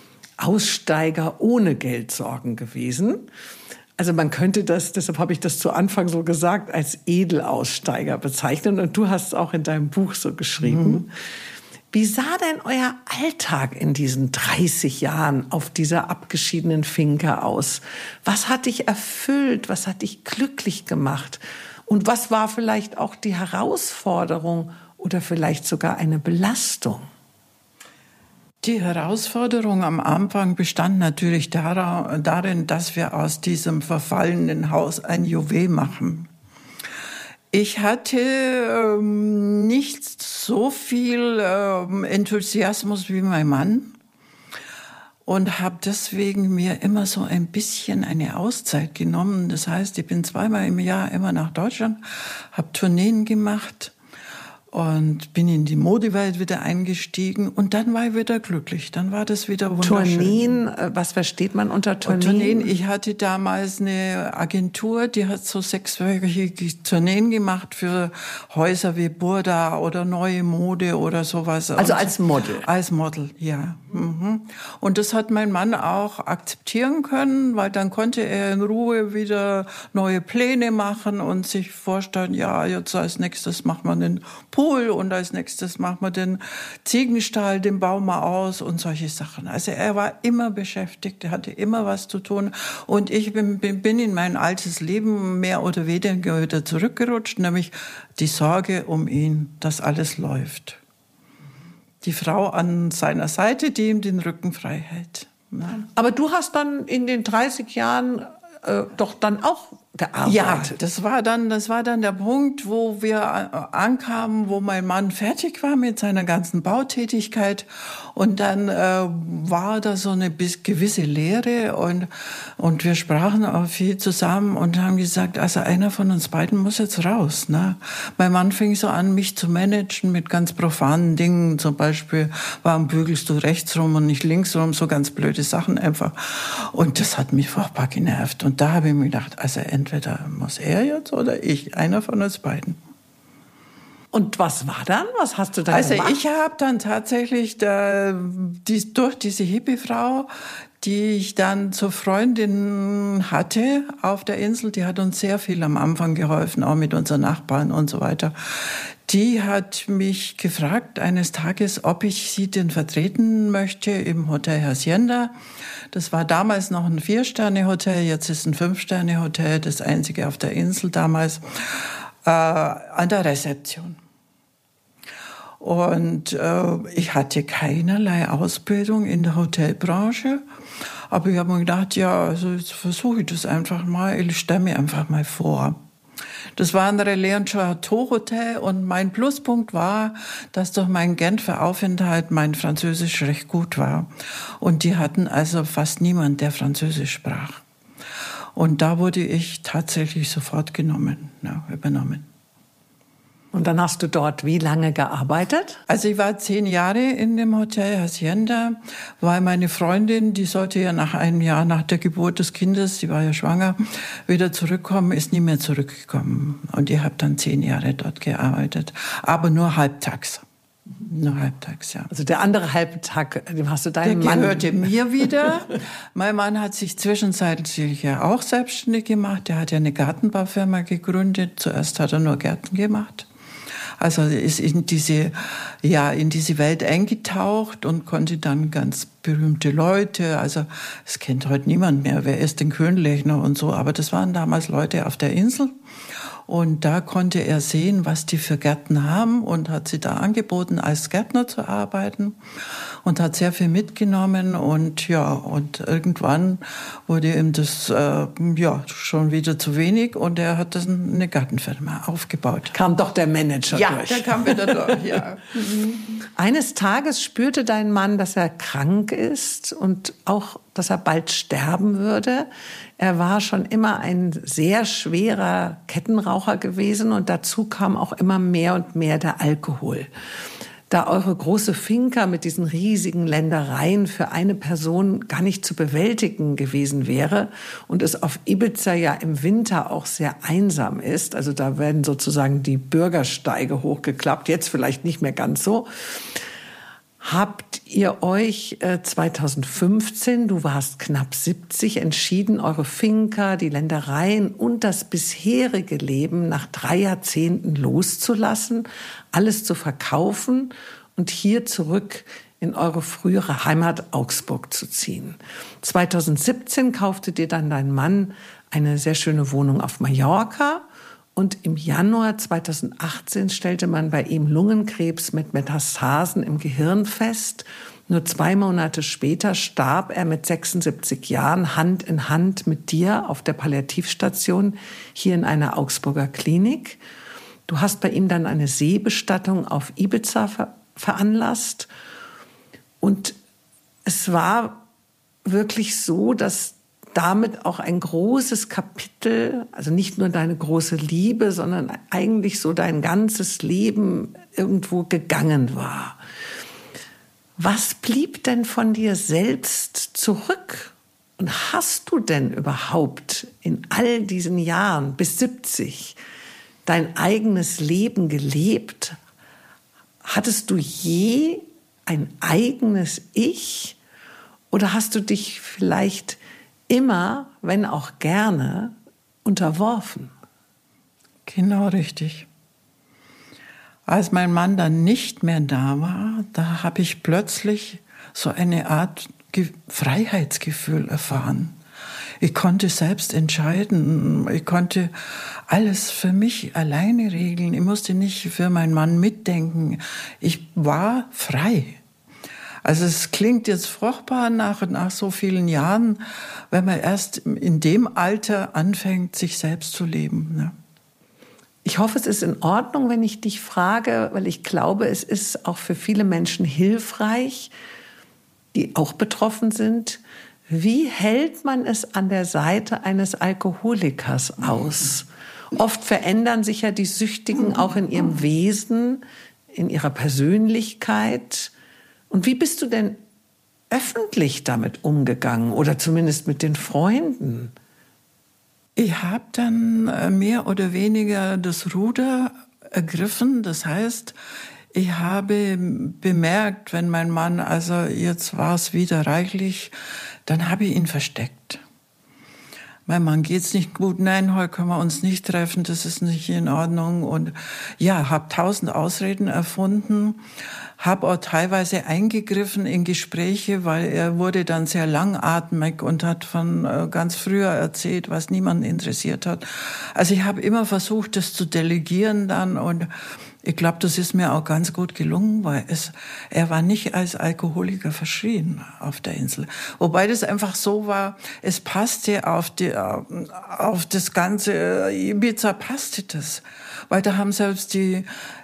Aussteiger ohne Geldsorgen gewesen. Also man könnte das, deshalb habe ich das zu Anfang so gesagt, als Edelaussteiger bezeichnen. Und du hast es auch in deinem Buch so geschrieben. Mhm. Wie sah denn euer Alltag in diesen 30 Jahren auf dieser abgeschiedenen Finca aus? Was hat dich erfüllt? Was hat dich glücklich gemacht? Und was war vielleicht auch die Herausforderung oder vielleicht sogar eine Belastung? Die Herausforderung am Anfang bestand natürlich darin, dass wir aus diesem verfallenen Haus ein Juwel machen. Ich hatte nicht so viel Enthusiasmus wie mein Mann und habe deswegen mir immer so ein bisschen eine Auszeit genommen. Das heißt, ich bin 2-mal im Jahr immer nach Deutschland, habe Tourneen gemacht und bin in die Modewelt wieder eingestiegen und dann war ich wieder glücklich. Dann war das wieder wunderschön. Tourneen, was versteht man unter Tourneen? Ich hatte damals eine Agentur, die hat so 6-wöchige Tourneen gemacht für Häuser wie Burda oder Neue Mode oder sowas. Also als Model? Als Model, ja. Mhm. Und das hat mein Mann auch akzeptieren können, weil dann konnte er in Ruhe wieder neue Pläne machen und sich vorstellen, ja, jetzt als nächstes macht man den Pool und als nächstes machen wir den Ziegenstall, den bauen wir aus und solche Sachen. Also er war immer beschäftigt, er hatte immer was zu tun und ich bin in mein altes Leben mehr oder weniger wieder zurückgerutscht, nämlich die Sorge um ihn, dass alles läuft. Die Frau an seiner Seite, die ihm den Rücken frei hält. Ja. Aber du hast dann in den 30 Jahren doch dann auch gearbeitet. Ja, das war dann der Punkt, wo wir ankamen, wo mein Mann fertig war mit seiner ganzen Bautätigkeit und dann war da so eine gewisse Leere und wir sprachen auch viel zusammen und haben gesagt, also einer von uns beiden muss jetzt raus. Ne? Mein Mann fing so an, mich zu managen mit ganz profanen Dingen, zum Beispiel, warum bügelst du rechts rum und nicht links rum, so ganz blöde Sachen einfach. Und das hat mich furchtbar genervt und da habe ich mir gedacht, also entweder muss er jetzt oder ich, einer von uns beiden. Und was war dann? Was hast du dann gemacht? Also ich habe dann tatsächlich durch diese Hippie-Frau, die ich dann zur Freundin hatte auf der Insel, die hat uns sehr viel am Anfang geholfen, auch mit unseren Nachbarn und so weiter. Die hat mich gefragt eines Tages, ob ich sie denn vertreten möchte im Hotel Hacienda. Das war damals noch ein 4-Sterne-Hotel, jetzt ist ein 5-Sterne-Hotel, das einzige auf der Insel damals, an der Rezeption. Und ich hatte keinerlei Ausbildung in der Hotelbranche, aber ich habe mir gedacht, ja, also jetzt versuche ich das einfach mal, ich stelle mir einfach mal vor. Das war ein Relais und Chateau Hotel und mein Pluspunkt war, dass durch meinen Genfer Aufenthalt mein Französisch recht gut war. Und die hatten also fast niemand, der Französisch sprach. Und da wurde ich tatsächlich sofort übernommen. Und dann hast du dort wie lange gearbeitet? Also ich war 10 Jahre in dem Hotel Hacienda, weil meine Freundin, die sollte ja nach einem Jahr nach der Geburt des Kindes, sie war ja schwanger, wieder zurückkommen, ist nie mehr zurückgekommen. Und ich habe dann 10 Jahre dort gearbeitet, aber nur halbtags. Nur halbtags, ja. Also der andere Halbtag, dem hast du deinen Mann... Der gehörte mir wieder. Mein Mann hat sich zwischenzeitlich ja auch selbstständig gemacht. Der hat ja eine Gartenbaufirma gegründet. Zuerst hat er nur Gärten gemacht. Also ist in diese Welt eingetaucht und konnte dann ganz berühmte Leute, also es kennt heute niemand mehr, wer ist denn Könlechner und so, aber das waren damals Leute auf der Insel. Und da konnte er sehen, was die für Gärten haben und hat sie da angeboten, als Gärtner zu arbeiten und hat sehr viel mitgenommen und irgendwann wurde ihm das schon wieder zu wenig und er hat dann eine Gartenfirma aufgebaut. Kam doch der Manager durch. Ja, der kam wieder durch, ja. Eines Tages spürte dein Mann, dass er krank ist und auch, dass er bald sterben würde. Er war schon immer ein sehr schwerer Kettenraucher gewesen und dazu kam auch immer mehr und mehr der Alkohol. Da eure große Finca mit diesen riesigen Ländereien für eine Person gar nicht zu bewältigen gewesen wäre und es auf Ibiza ja im Winter auch sehr einsam ist, also da werden sozusagen die Bürgersteige hochgeklappt, jetzt vielleicht nicht mehr ganz so, habt ihr euch 2015, du warst knapp 70, entschieden, eure Finca, die Ländereien und das bisherige Leben nach 3 Jahrzehnten loszulassen, alles zu verkaufen und hier zurück in eure frühere Heimat Augsburg zu ziehen. 2017 kaufte dir dann dein Mann eine sehr schöne Wohnung auf Mallorca. Und im Januar 2018 stellte man bei ihm Lungenkrebs mit Metastasen im Gehirn fest. Nur 2 Monate später starb er mit 76 Jahren Hand in Hand mit dir auf der Palliativstation hier in einer Augsburger Klinik. Du hast bei ihm dann eine Seebestattung auf Ibiza veranlasst. Und es war wirklich so, dass damit auch ein großes Kapitel, also nicht nur deine große Liebe, sondern eigentlich so dein ganzes Leben irgendwo gegangen war. Was blieb denn von dir selbst zurück? Und hast du denn überhaupt in all diesen Jahren bis 70 dein eigenes Leben gelebt? Hattest du je ein eigenes Ich? Oder hast du dich vielleicht immer, wenn auch gerne, unterworfen? Genau richtig. Als mein Mann dann nicht mehr da war, da habe ich plötzlich so eine Art Freiheitsgefühl erfahren. Ich konnte selbst entscheiden, ich konnte alles für mich alleine regeln, ich musste nicht für meinen Mann mitdenken. Ich war frei. Also es klingt jetzt furchtbar nach so vielen Jahren, wenn man erst in dem Alter anfängt, sich selbst zu leben. Ne? Ich hoffe, es ist in Ordnung, wenn ich dich frage, weil ich glaube, es ist auch für viele Menschen hilfreich, die auch betroffen sind. Wie hält man es an der Seite eines Alkoholikers aus? Oft verändern sich ja die Süchtigen auch in ihrem Wesen, in ihrer Persönlichkeit. Und wie bist du denn öffentlich damit umgegangen oder zumindest mit den Freunden? Ich habe dann mehr oder weniger das Ruder ergriffen. Das heißt, ich habe bemerkt, wenn mein Mann, also jetzt war es wieder reichlich, dann habe ich ihn versteckt. Mein Mann geht's nicht gut, nein, heute können wir uns nicht treffen, das ist nicht in Ordnung. Und ja, habe 1000 Ausreden erfunden, habe auch teilweise eingegriffen in Gespräche, weil er wurde dann sehr langatmig und hat von ganz früher erzählt, was niemanden interessiert hat. Also ich habe immer versucht, das zu delegieren dann, und ich glaube, das ist mir auch ganz gut gelungen, weil er war nicht als Alkoholiker verschrien auf der Insel. Wobei das einfach so war, es passte auf das ganze Ibiza passte das. Weil da haben selbst die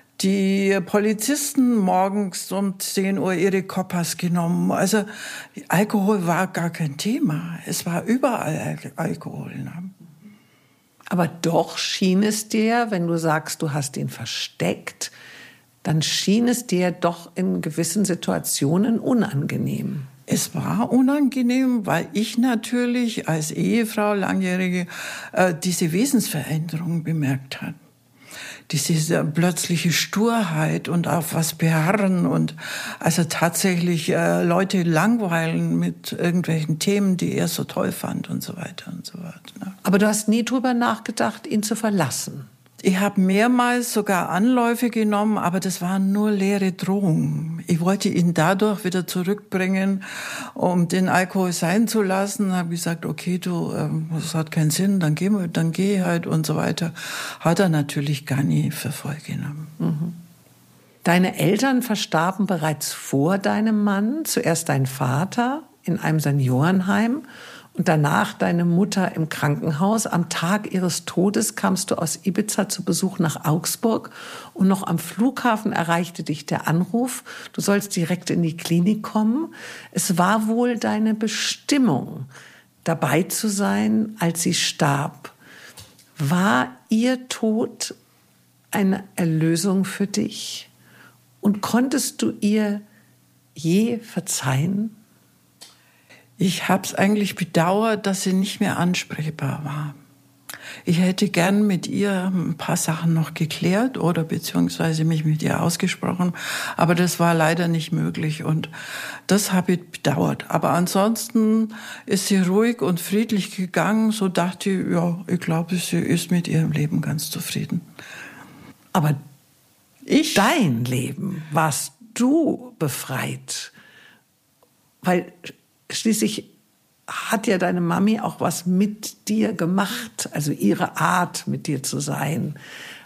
Polizisten morgens um 10 Uhr ihre Koppas genommen. Also Alkohol war gar kein Thema. Es war überall Alkohol. Ne? Aber doch schien es dir, wenn du sagst, du hast ihn versteckt, dann schien es dir doch in gewissen Situationen unangenehm. Es war unangenehm, weil ich natürlich als Ehefrau, langjährige, diese Wesensveränderung bemerkt habe. Diese plötzliche Sturheit und auf was beharren und also tatsächlich Leute langweilen mit irgendwelchen Themen, die er so toll fand und so weiter und so fort. Ne? Aber du hast nie drüber nachgedacht, ihn zu verlassen? Ich habe mehrmals sogar Anläufe genommen, aber das waren nur leere Drohungen. Ich wollte ihn dadurch wieder zurückbringen, um den Alkohol sein zu lassen. Habe gesagt, okay, das hat keinen Sinn, dann geh halt und so weiter. Hat er natürlich gar nie für voll genommen. Mhm. Deine Eltern verstarben bereits vor deinem Mann. Zuerst dein Vater in einem Seniorenheim und danach deine Mutter im Krankenhaus. Am Tag ihres Todes kamst du aus Ibiza zu Besuch nach Augsburg und noch am Flughafen erreichte dich der Anruf, du sollst direkt in die Klinik kommen. Es war wohl deine Bestimmung, dabei zu sein, als sie starb. War ihr Tod eine Erlösung für dich? Und konntest du ihr je verzeihen? Ich habe es eigentlich bedauert, dass sie nicht mehr ansprechbar war. Ich hätte gern mit ihr ein paar Sachen noch geklärt oder beziehungsweise mich mit ihr ausgesprochen, aber das war leider nicht möglich und das habe ich bedauert. Aber ansonsten ist sie ruhig und friedlich gegangen, so dachte ich, ja, ich glaube, sie ist mit ihrem Leben ganz zufrieden. Aber dein Leben warst du befreit, weil schließlich hat ja deine Mami auch was mit dir gemacht, also ihre Art, mit dir zu sein.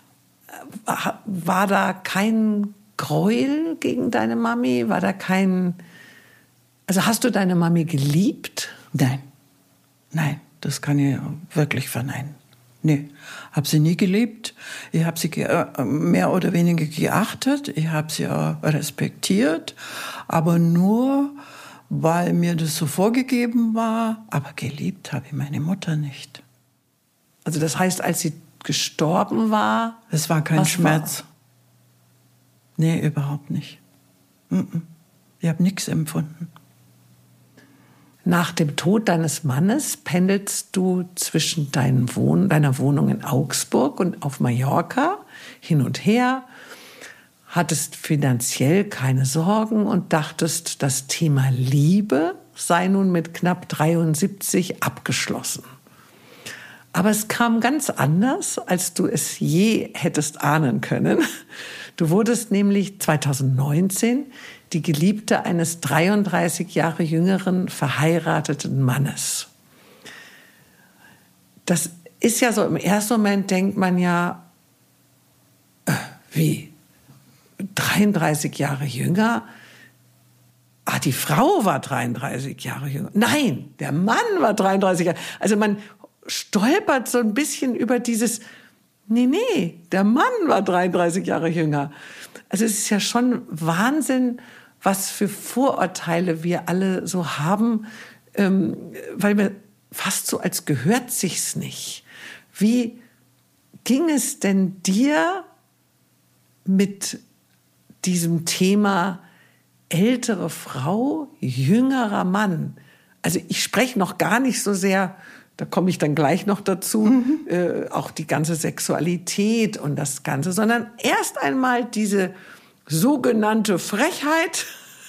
War da kein Gräuel gegen deine Mami? War da also hast du deine Mami geliebt? Nein, das kann ich wirklich verneinen. Nee, habe sie nie geliebt. Ich habe sie mehr oder weniger geachtet. Ich habe sie auch respektiert, aber nur weil mir das so vorgegeben war, aber geliebt habe ich meine Mutter nicht. Also das heißt, als sie gestorben war... Es war kein Schmerz. Nee, überhaupt nicht. Ich habe nichts empfunden. Nach dem Tod deines Mannes pendelst du zwischen deiner Wohnung in Augsburg und auf Mallorca hin und her, hattest finanziell keine Sorgen und dachtest, das Thema Liebe sei nun mit knapp 73 abgeschlossen. Aber es kam ganz anders, als du es je hättest ahnen können. Du wurdest nämlich 2019 die Geliebte eines 33 Jahre jüngeren verheirateten Mannes. Das ist ja so, im ersten Moment denkt man ja, wie? 33 Jahre jünger? Die Frau war 33 Jahre jünger. Nein, der Mann war 33 Jahre. Also man stolpert so ein bisschen über dieses, nee, der Mann war 33 Jahre jünger. Also es ist ja schon Wahnsinn, was für Vorurteile wir alle so haben, weil wir fast so, als gehört sich's nicht. Wie ging es denn dir mit diesem Thema ältere Frau, jüngerer Mann? Also ich spreche noch gar nicht so sehr, da komme ich dann gleich noch dazu, auch die ganze Sexualität und das Ganze, sondern erst einmal diese sogenannte Frechheit.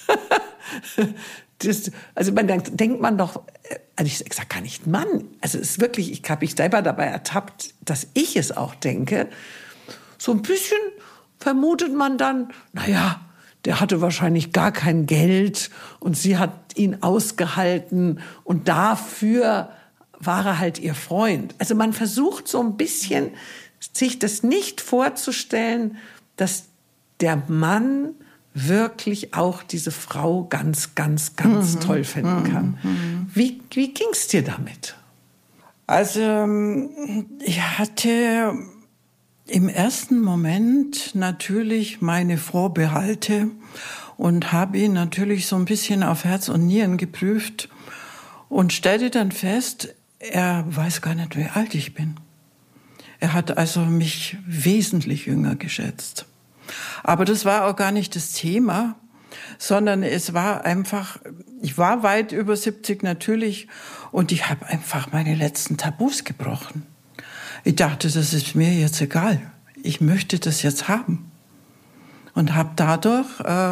Also denkt man doch, also ich sage gar nicht Mann, also es ist wirklich, ich habe mich selber dabei ertappt, dass ich es auch denke. So ein bisschen vermutet man dann, naja, der hatte wahrscheinlich gar kein Geld und sie hat ihn ausgehalten und dafür war er halt ihr Freund. Also man versucht so ein bisschen, sich das nicht vorzustellen, dass der Mann wirklich auch diese Frau ganz toll finden kann. Wie ging's dir damit? Also ich hatte im ersten Moment natürlich meine Vorbehalte und habe ihn natürlich so ein bisschen auf Herz und Nieren geprüft und stellte dann fest, er weiß gar nicht, wie alt ich bin. Er hat also mich wesentlich jünger geschätzt. Aber das war auch gar nicht das Thema, sondern es war einfach, ich war weit über 70 natürlich und ich habe einfach meine letzten Tabus gebrochen. Ich dachte, das ist mir jetzt egal. Ich möchte das jetzt haben. Und habe dadurch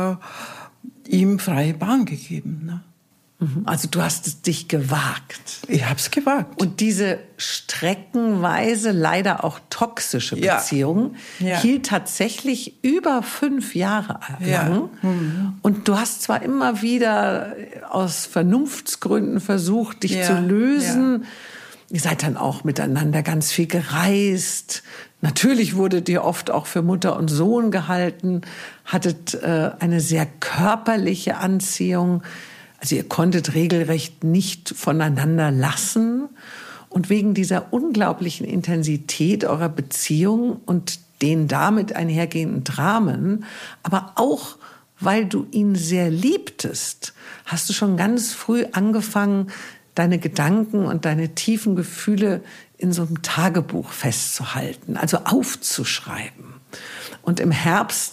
ihm freie Bahn gegeben. Ne? Also du hast es dich gewagt. Ich habe es gewagt. Und diese streckenweise leider auch toxische Beziehung hielt tatsächlich über 5 Jahre lang. Ja. Und du hast zwar immer wieder aus Vernunftsgründen versucht, dich zu lösen. Ihr seid dann auch miteinander ganz viel gereist. Natürlich wurdet ihr oft auch für Mutter und Sohn gehalten, hattet eine sehr körperliche Anziehung. Also ihr konntet regelrecht nicht voneinander lassen. Und wegen dieser unglaublichen Intensität eurer Beziehung und den damit einhergehenden Dramen, aber auch, weil du ihn sehr liebtest, hast du schon ganz früh angefangen, deine Gedanken und deine tiefen Gefühle in so einem Tagebuch festzuhalten, also aufzuschreiben. Und im Herbst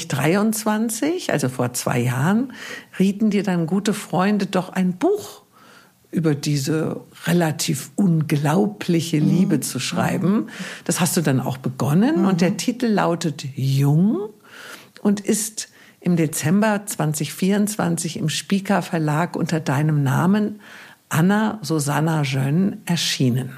2023, also vor 2 Jahren, rieten dir dann gute Freunde, doch ein Buch über diese relativ unglaubliche Liebe zu schreiben. Das hast du dann auch begonnen und der Titel lautet Jung und ist im Dezember 2024 im Spica Verlag unter deinem Namen Anna Susanna Jeune erschienen.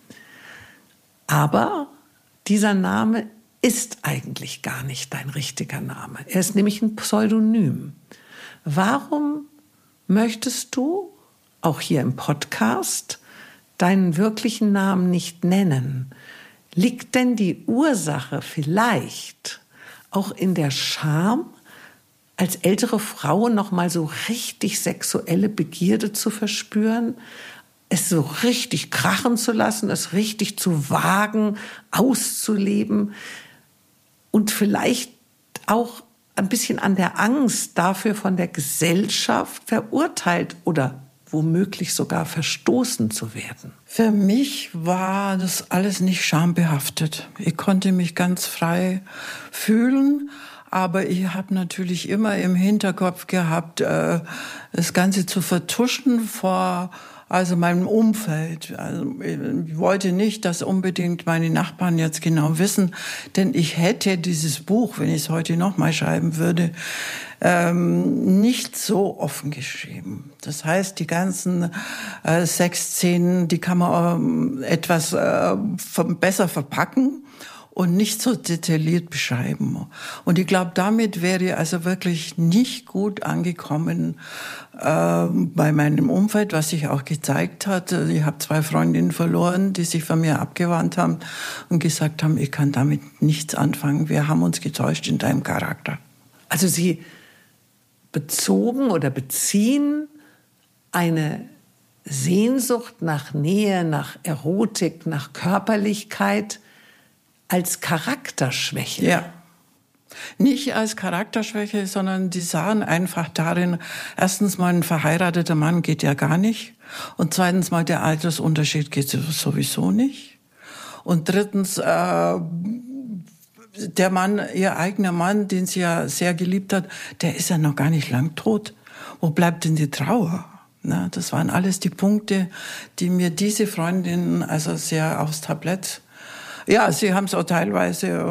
Aber dieser Name ist eigentlich gar nicht dein richtiger Name. Er ist nämlich ein Pseudonym. Warum möchtest du, auch hier im Podcast, deinen wirklichen Namen nicht nennen? Liegt denn die Ursache vielleicht auch in der Scham, als ältere Frau noch mal so richtig sexuelle Begierde zu verspüren, es so richtig krachen zu lassen, es richtig zu wagen, auszuleben und vielleicht auch ein bisschen an der Angst, dafür von der Gesellschaft verurteilt oder womöglich sogar verstoßen zu werden? Für mich war das alles nicht schambehaftet. Ich konnte mich ganz frei fühlen, aber ich habe natürlich immer im Hinterkopf gehabt, das Ganze zu vertuschen vor meinem Umfeld. Also ich wollte nicht, dass unbedingt meine Nachbarn jetzt genau wissen, denn ich hätte dieses Buch, wenn ich es heute noch mal schreiben würde, nicht so offen geschrieben. Das heißt, die ganzen Sexszenen, die kann man etwas besser verpacken und nicht so detailliert beschreiben. Und ich glaube, damit wäre also wirklich nicht gut angekommen bei meinem Umfeld, was sich auch gezeigt hat. Ich habe 2 Freundinnen verloren, die sich von mir abgewandt haben und gesagt haben, ich kann damit nichts anfangen. Wir haben uns getäuscht in deinem Charakter. Also Sie bezogen oder beziehen eine Sehnsucht nach Nähe, nach Erotik, nach Körperlichkeit als Charakterschwäche. Ja. Nicht als Charakterschwäche, sondern die sahen einfach darin, erstens mal, ein verheirateter Mann geht ja gar nicht. Und zweitens mal, der Altersunterschied geht sowieso nicht. Und drittens, der Mann, ihr eigener Mann, den sie ja sehr geliebt hat, der ist ja noch gar nicht lang tot. Wo bleibt denn die Trauer? Na, das waren alles die Punkte, die mir diese Freundin also sehr aufs Tablett. Ja, sie haben es auch teilweise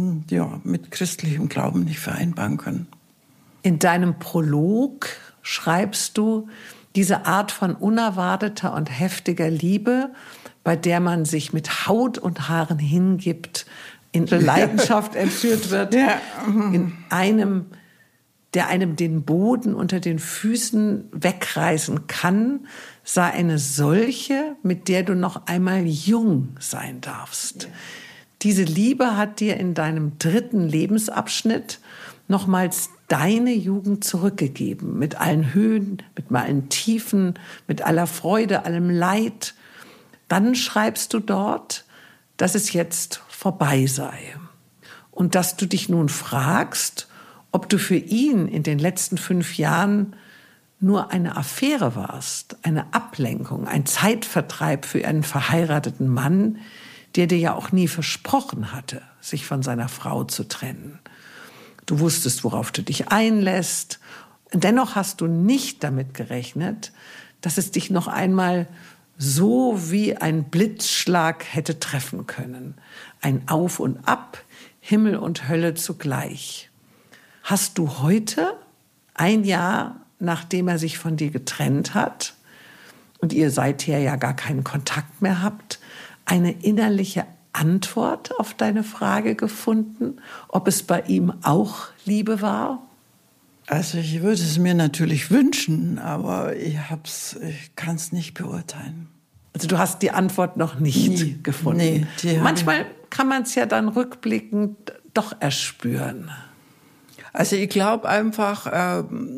mit christlichem Glauben nicht vereinbaren können. In deinem Prolog schreibst du, diese Art von unerwarteter und heftiger Liebe, bei der man sich mit Haut und Haaren hingibt, in Leidenschaft entführt wird, in einem, der einem den Boden unter den Füßen wegreißen kann, sei eine solche, mit der du noch einmal jung sein darfst. Ja. Diese Liebe hat dir in deinem 3. Lebensabschnitt nochmals deine Jugend zurückgegeben. Mit allen Höhen, mit allen Tiefen, mit aller Freude, allem Leid. Dann schreibst du dort, dass es jetzt vorbei sei. Und dass du dich nun fragst, ob du für ihn in den letzten 5 Jahren nur eine Affäre warst, eine Ablenkung, ein Zeitvertreib für einen verheirateten Mann, der dir ja auch nie versprochen hatte, sich von seiner Frau zu trennen. Du wusstest, worauf du dich einlässt. Dennoch hast du nicht damit gerechnet, dass es dich noch einmal so wie ein Blitzschlag hätte treffen können. Ein Auf und Ab, Himmel und Hölle zugleich. Hast du heute, 1 Jahr nachdem er sich von dir getrennt hat und ihr seither ja gar keinen Kontakt mehr habt, eine innerliche Antwort auf deine Frage gefunden, ob es bei ihm auch Liebe war? Also ich würde es mir natürlich wünschen, aber ich kann es nicht beurteilen. Also du hast die Antwort noch nicht gefunden. Nee, manchmal kann man es ja dann rückblickend doch erspüren. Also ich glaube einfach,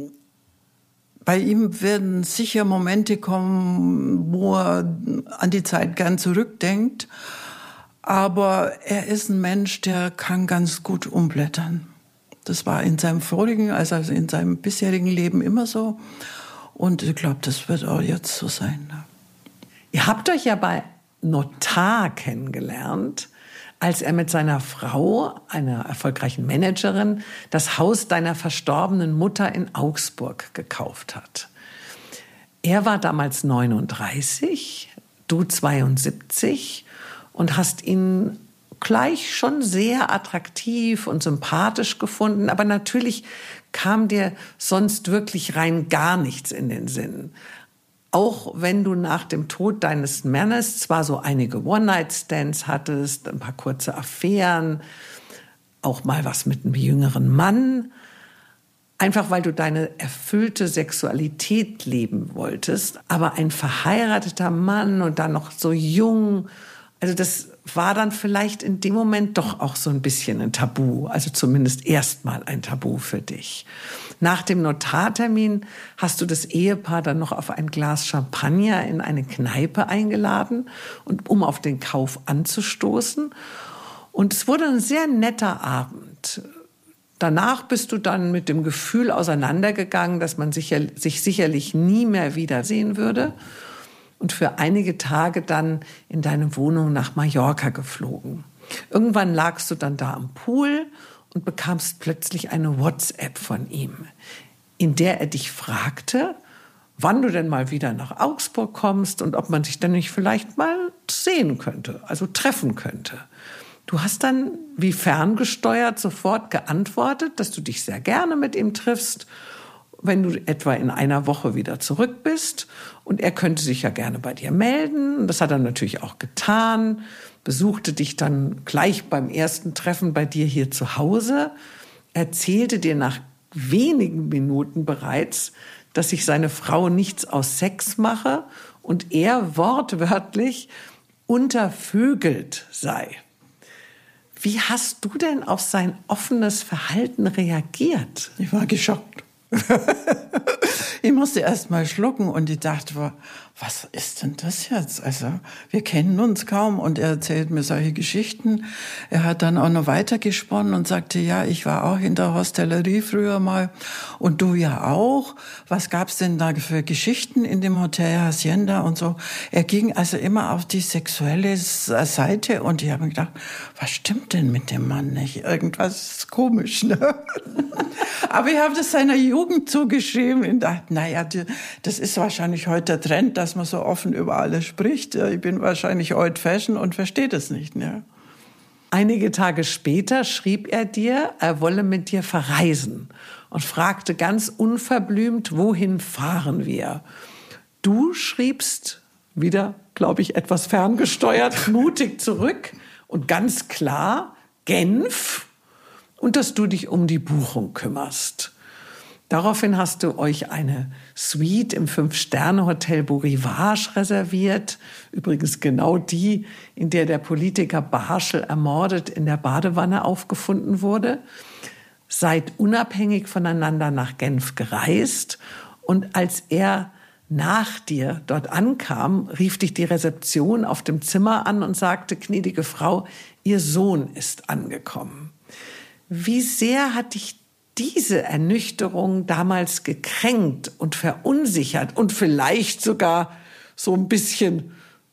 bei ihm werden sicher Momente kommen, wo er an die Zeit gern zurückdenkt. Aber er ist ein Mensch, der kann ganz gut umblättern. Das war in seinem vorigen, also in seinem bisherigen Leben immer so. Und ich glaube, das wird auch jetzt so sein. Ihr habt euch ja bei Notar kennengelernt, als er mit seiner Frau, einer erfolgreichen Managerin, das Haus deiner verstorbenen Mutter in Augsburg gekauft hat. Er war damals 39, du 72 und hast ihn gleich schon sehr attraktiv und sympathisch gefunden. Aber natürlich kam dir sonst wirklich rein gar nichts in den Sinn. Auch wenn du nach dem Tod deines Mannes zwar so einige One-Night-Stands hattest, ein paar kurze Affären, auch mal was mit einem jüngeren Mann, einfach weil du deine erfüllte Sexualität leben wolltest. Aber ein verheirateter Mann und dann noch so jung, also das war dann vielleicht in dem Moment doch auch so ein bisschen ein Tabu, also zumindest erstmal ein Tabu für dich. Nach dem Notartermin hast du das Ehepaar dann noch auf ein Glas Champagner in eine Kneipe eingeladen, um auf den Kauf anzustoßen. Und es wurde ein sehr netter Abend. Danach bist du dann mit dem Gefühl auseinandergegangen, dass man sich sicherlich nie mehr wiedersehen würde. Und für einige Tage dann in deine Wohnung nach Mallorca geflogen. Irgendwann lagst du dann da am Pool und bekamst plötzlich eine WhatsApp von ihm, in der er dich fragte, wann du denn mal wieder nach Augsburg kommst und ob man sich dann nicht vielleicht mal sehen könnte, also treffen könnte. Du hast dann wie ferngesteuert sofort geantwortet, dass du dich sehr gerne mit ihm triffst, wenn du etwa in einer Woche wieder zurück bist. Und er könnte sich ja gerne bei dir melden. Das hat er natürlich auch getan, besuchte dich dann gleich beim ersten Treffen bei dir hier zu Hause, erzählte dir nach wenigen Minuten bereits, dass sich seine Frau nichts aus Sex mache und er wortwörtlich untervögelt sei. Wie hast du denn auf sein offenes Verhalten reagiert? Ich war geschockt. Ich musste erst mal schlucken und ich dachte, was ist denn das jetzt? Also wir kennen uns kaum und er erzählt mir solche Geschichten. Er hat dann auch noch weitergesponnen und sagte, ja, ich war auch in der Hostellerie früher mal und du ja auch. Was gab's denn da für Geschichten in dem Hotel Hacienda und so? Er ging also immer auf die sexuelle Seite und ich habe mir gedacht, was stimmt denn mit dem Mann nicht? Irgendwas ist komisch, ne? Aber ich habe das seiner Jugend zugeschrieben und dachte, naja, das ist wahrscheinlich heute der Trend, dass man so offen über alles spricht. Ich bin wahrscheinlich old fashion und verstehe das nicht. Ne? Einige Tage später schrieb er dir, er wolle mit dir verreisen und fragte ganz unverblümt, wohin fahren wir? Du schriebst wieder, glaube ich, etwas ferngesteuert, mutig zurück und ganz klar, Genf, und dass du dich um die Buchung kümmerst. Daraufhin hast du euch eine Suite im 5-Sterne-Hotel Beau Rivage reserviert. Übrigens genau die, in der der Politiker Barschel ermordet in der Badewanne aufgefunden wurde. Seid unabhängig voneinander nach Genf gereist. Und als er nach dir dort ankam, rief dich die Rezeption auf dem Zimmer an und sagte, gnädige Frau, Ihr Sohn ist angekommen. Wie sehr hat dich diese Ernüchterung damals gekränkt und verunsichert und vielleicht sogar so ein bisschen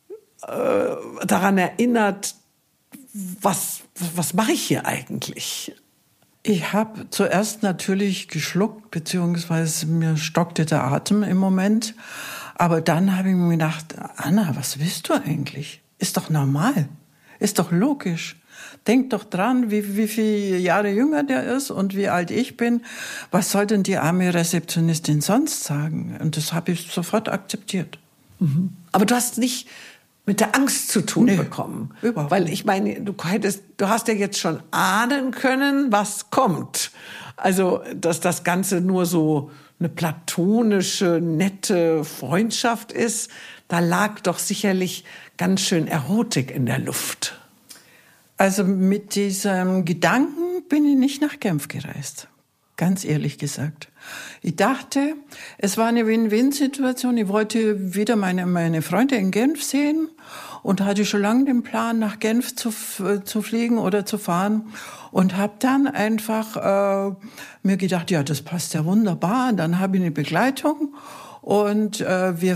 daran erinnert, was mache ich hier eigentlich? Ich habe zuerst natürlich geschluckt, beziehungsweise mir stockte der Atem im Moment. Aber dann habe ich mir gedacht, Anna, was willst du eigentlich? Ist doch normal, ist doch logisch. Denk doch dran, wie viele Jahre jünger der ist und wie alt ich bin. Was soll denn die arme Rezeptionistin sonst sagen? Und das habe ich sofort akzeptiert. Mhm. Aber du hast nicht mit der Angst zu tun bekommen. Überhaupt. Weil ich meine, du hast ja jetzt schon ahnen können, was kommt. Also, dass das Ganze nur so eine platonische, nette Freundschaft ist, da lag doch sicherlich ganz schön Erotik in der Luft. Also mit diesem Gedanken bin ich nicht nach Genf gereist. Ganz ehrlich gesagt. Ich dachte, es war eine Win-Win-Situation. Ich wollte wieder meine Freunde in Genf sehen und hatte schon lange den Plan, nach Genf zu fliegen oder zu fahren. Und habe dann einfach mir gedacht, ja, das passt ja wunderbar. Dann habe ich eine Begleitung. Und wir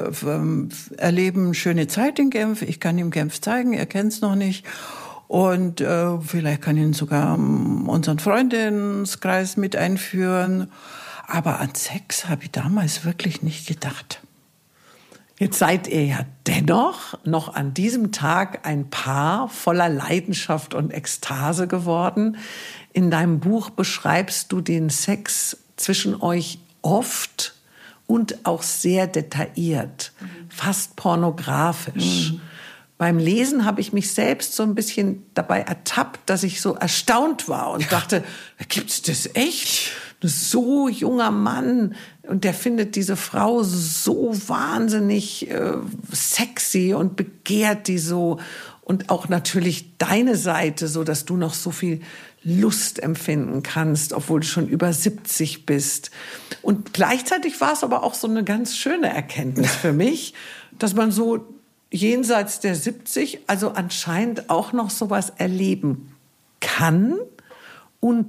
erleben schöne Zeit in Genf. Ich kann ihm Genf zeigen, er kennt es noch nicht. Und vielleicht kann ich ihn sogar unseren Freundeskreis mit einführen. Aber an Sex habe ich damals wirklich nicht gedacht. Jetzt seid ihr ja dennoch noch an diesem Tag ein Paar voller Leidenschaft und Ekstase geworden. In deinem Buch beschreibst du den Sex zwischen euch oft und auch sehr detailliert, fast pornografisch. Beim Lesen habe ich mich selbst so ein bisschen dabei ertappt, dass ich so erstaunt war und dachte, gibt's das echt? Ein so junger Mann und der findet diese Frau so wahnsinnig sexy und begehrt die so. Und auch natürlich deine Seite, so dass du noch so viel Lust empfinden kannst, obwohl du schon über 70 bist. Und gleichzeitig war es aber auch so eine ganz schöne Erkenntnis für mich, dass man so jenseits der 70, also anscheinend auch noch sowas erleben kann und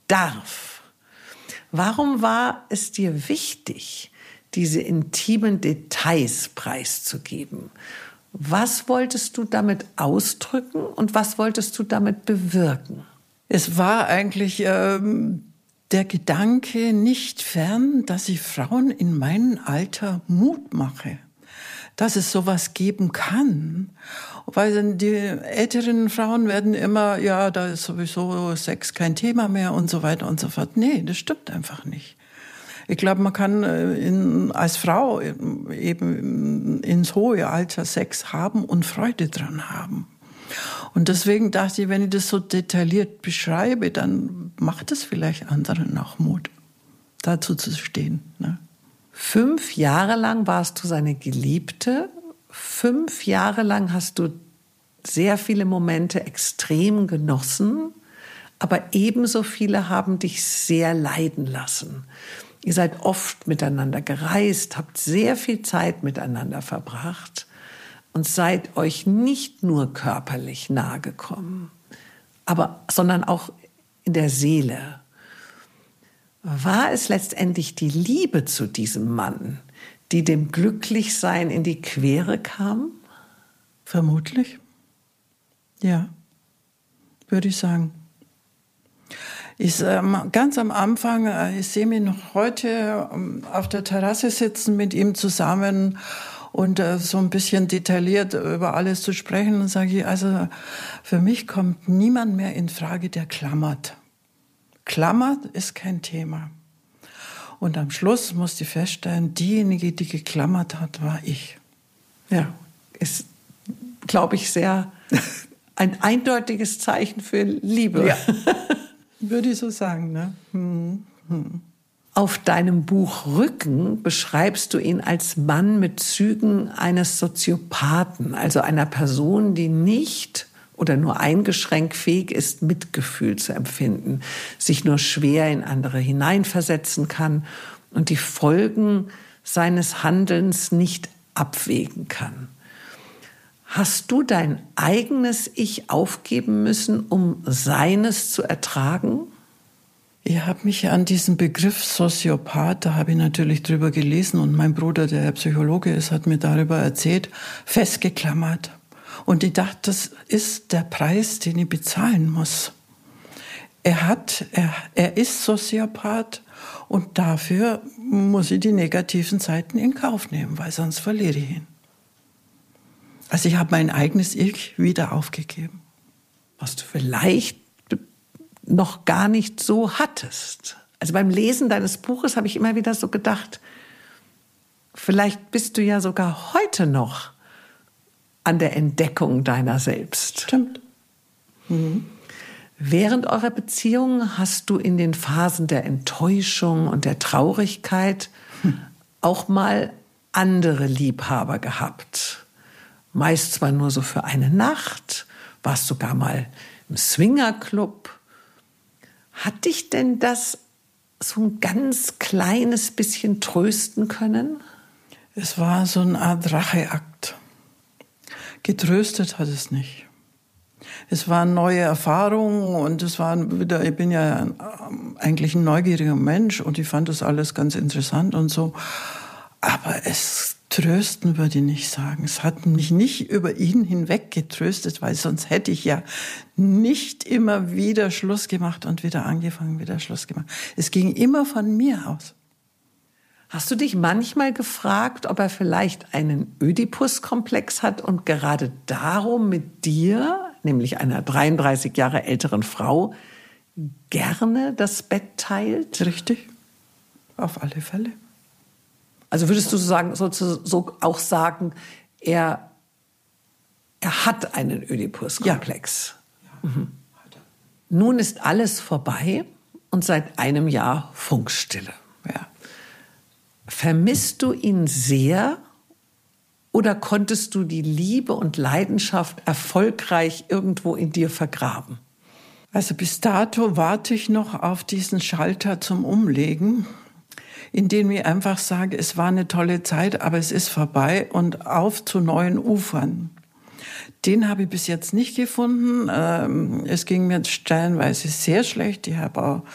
darf. Warum war es dir wichtig, diese intimen Details preiszugeben? Was wolltest du damit ausdrücken und was wolltest du damit bewirken? Es war eigentlich der Gedanke nicht fern, dass ich Frauen in meinem Alter Mut mache, dass es sowas geben kann. Weil die älteren Frauen werden immer, ja, da ist sowieso Sex kein Thema mehr und so weiter und so fort. Nee, das stimmt einfach nicht. Ich glaube, man kann als Frau eben ins hohe Alter Sex haben und Freude dran haben. Und deswegen dachte ich, wenn ich das so detailliert beschreibe, dann macht es vielleicht anderen auch Mut, dazu zu stehen. Ne? 5 Jahre lang warst du seine Geliebte. 5 Jahre lang hast du sehr viele Momente extrem genossen, aber ebenso viele haben dich sehr leiden lassen. Ihr seid oft miteinander gereist, habt sehr viel Zeit miteinander verbracht und seid euch nicht nur körperlich nahe gekommen, sondern auch in der Seele. War es letztendlich die Liebe zu diesem Mann, die dem Glücklichsein in die Quere kam? Vermutlich. Ja, würde ich sagen. Ganz am Anfang, ich sehe mich noch heute auf der Terrasse sitzen mit ihm zusammen und so ein bisschen detailliert über alles zu sprechen. Und sage ich, also für mich kommt niemand mehr in Frage, der klammert. Klammert ist kein Thema. Und am Schluss musste ich feststellen, diejenige, die geklammert hat, war ich. Ja, ist, glaube ich, sehr ein eindeutiges Zeichen für Liebe. Ja. Würde ich so sagen, ne? Auf deinem Buch Rücken beschreibst du ihn als Mann mit Zügen eines Soziopathen, also einer Person, die nicht oder nur eingeschränkt fähig ist, Mitgefühl zu empfinden, sich nur schwer in andere hineinversetzen kann und die Folgen seines Handelns nicht abwägen kann. Hast du dein eigenes Ich aufgeben müssen, um seines zu ertragen? Ich habe mich an diesen Begriff Soziopath, da habe ich natürlich drüber gelesen und mein Bruder, der Psychologe ist, hat mir darüber erzählt, festgeklammert. Und ich dachte, das ist der Preis, den ich bezahlen muss. Er ist Soziopath und dafür muss ich die negativen Seiten in Kauf nehmen, weil sonst verliere ich ihn. Also ich habe mein eigenes Ich wieder aufgegeben. Was du vielleicht noch gar nicht so hattest. Also beim Lesen deines Buches habe ich immer wieder so gedacht, vielleicht bist du ja sogar heute noch an der Entdeckung deiner selbst. Stimmt. Mhm. Während eurer Beziehung hast du in den Phasen der Enttäuschung und der Traurigkeit auch mal andere Liebhaber gehabt. Meist zwar nur so für eine Nacht, warst sogar mal im Swingerclub. Hat dich denn das so ein ganz kleines bisschen trösten können? Es war so eine Art Racheakt. Getröstet hat es nicht. Es waren neue Erfahrungen und es waren wieder, ich bin ja eigentlich ein neugieriger Mensch und ich fand das alles ganz interessant und so. Aber es trösten würde ich nicht sagen. Es hat mich nicht über ihn hinweg getröstet, weil sonst hätte ich ja nicht immer wieder Schluss gemacht und wieder angefangen, wieder Schluss gemacht. Es ging immer von mir aus. Hast du dich manchmal gefragt, ob er vielleicht einen Ödipus-Komplex hat und gerade darum mit dir, nämlich einer 33 Jahre älteren Frau, gerne das Bett teilt? Richtig, auf alle Fälle. Also würdest du so auch sagen, er hat einen Ödipus-Komplex? Ja. Mhm. Nun ist alles vorbei und seit einem Jahr Funkstille. Ja. Vermisst du ihn sehr oder konntest du die Liebe und Leidenschaft erfolgreich irgendwo in dir vergraben? Also bis dato warte ich noch auf diesen Schalter zum Umlegen, in dem ich einfach sage, es war eine tolle Zeit, aber es ist vorbei und auf zu neuen Ufern. Den habe ich bis jetzt nicht gefunden. Es ging mir stellenweise sehr schlecht. Ich habe auch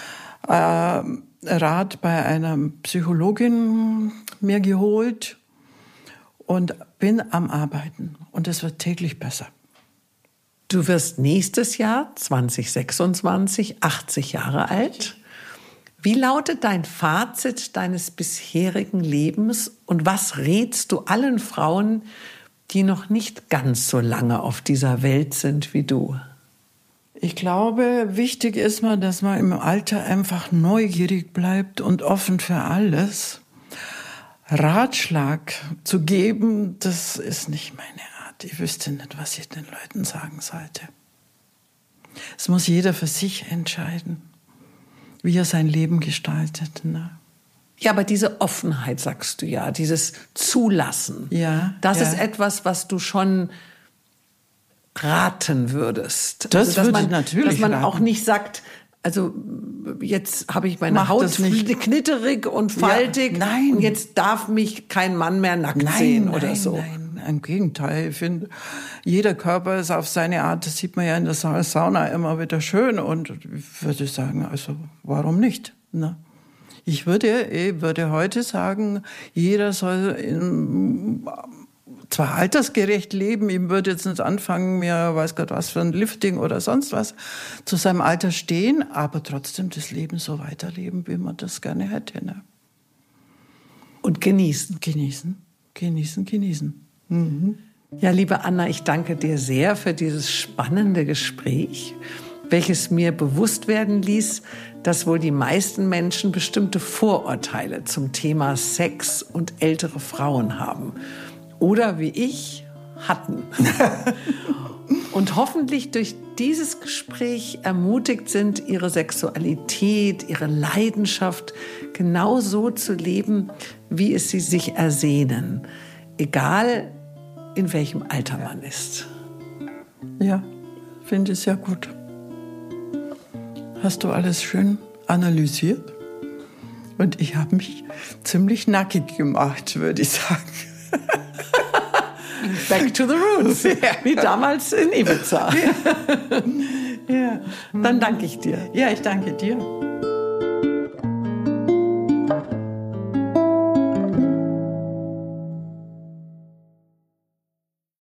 Rat bei einer Psychologin mir geholt und bin am Arbeiten. Und es wird täglich besser. Du wirst nächstes Jahr, 2026, 80 Jahre alt. Wie lautet dein Fazit deines bisherigen Lebens und was rätst du allen Frauen, die noch nicht ganz so lange auf dieser Welt sind wie du? Ich glaube, wichtig ist mal, dass man im Alter einfach neugierig bleibt und offen für alles. Ratschlag zu geben, das ist nicht meine Art. Ich wüsste nicht, was ich den Leuten sagen sollte. Es muss jeder für sich entscheiden, wie er sein Leben gestaltet. Ne? Ja, aber diese Offenheit, sagst du ja, dieses Zulassen, das ist etwas, was du schon raten würdest. Das würde ich natürlich dass man raten. Auch nicht sagt, also jetzt habe ich meine Haut knitterig und faltig, nein. Und jetzt darf mich kein Mann mehr nackt sehen oder so. Nein, im Gegenteil. Ich finde, jeder Körper ist auf seine Art, das sieht man ja in der Sauna immer wieder schön und ich würde sagen, also warum nicht? Ne? Ich würde heute sagen, jeder soll zwar altersgerecht leben, ihm würde jetzt nicht anfangen, mir weiß Gott was für ein Lifting oder sonst was, zu seinem Alter stehen, aber trotzdem das Leben so weiterleben, wie man das gerne hätte. Ne? Und genießen. Genießen. Mhm. Ja, liebe Anna, ich danke dir sehr für dieses spannende Gespräch, welches mir bewusst werden ließ, dass wohl die meisten Menschen bestimmte Vorurteile zum Thema Sex und ältere Frauen haben. Oder wie ich hatten. Und hoffentlich durch dieses Gespräch ermutigt sind, ihre Sexualität, ihre Leidenschaft genau so zu leben, wie es sie sich ersehnen. Egal, in welchem Alter man ist. Ja, finde ich sehr gut. Hast du alles schön analysiert? Und ich habe mich ziemlich nackig gemacht, würde ich sagen. Back to the roots, wie damals in Ibiza. Ja. Dann danke ich dir. Ja, ich danke dir.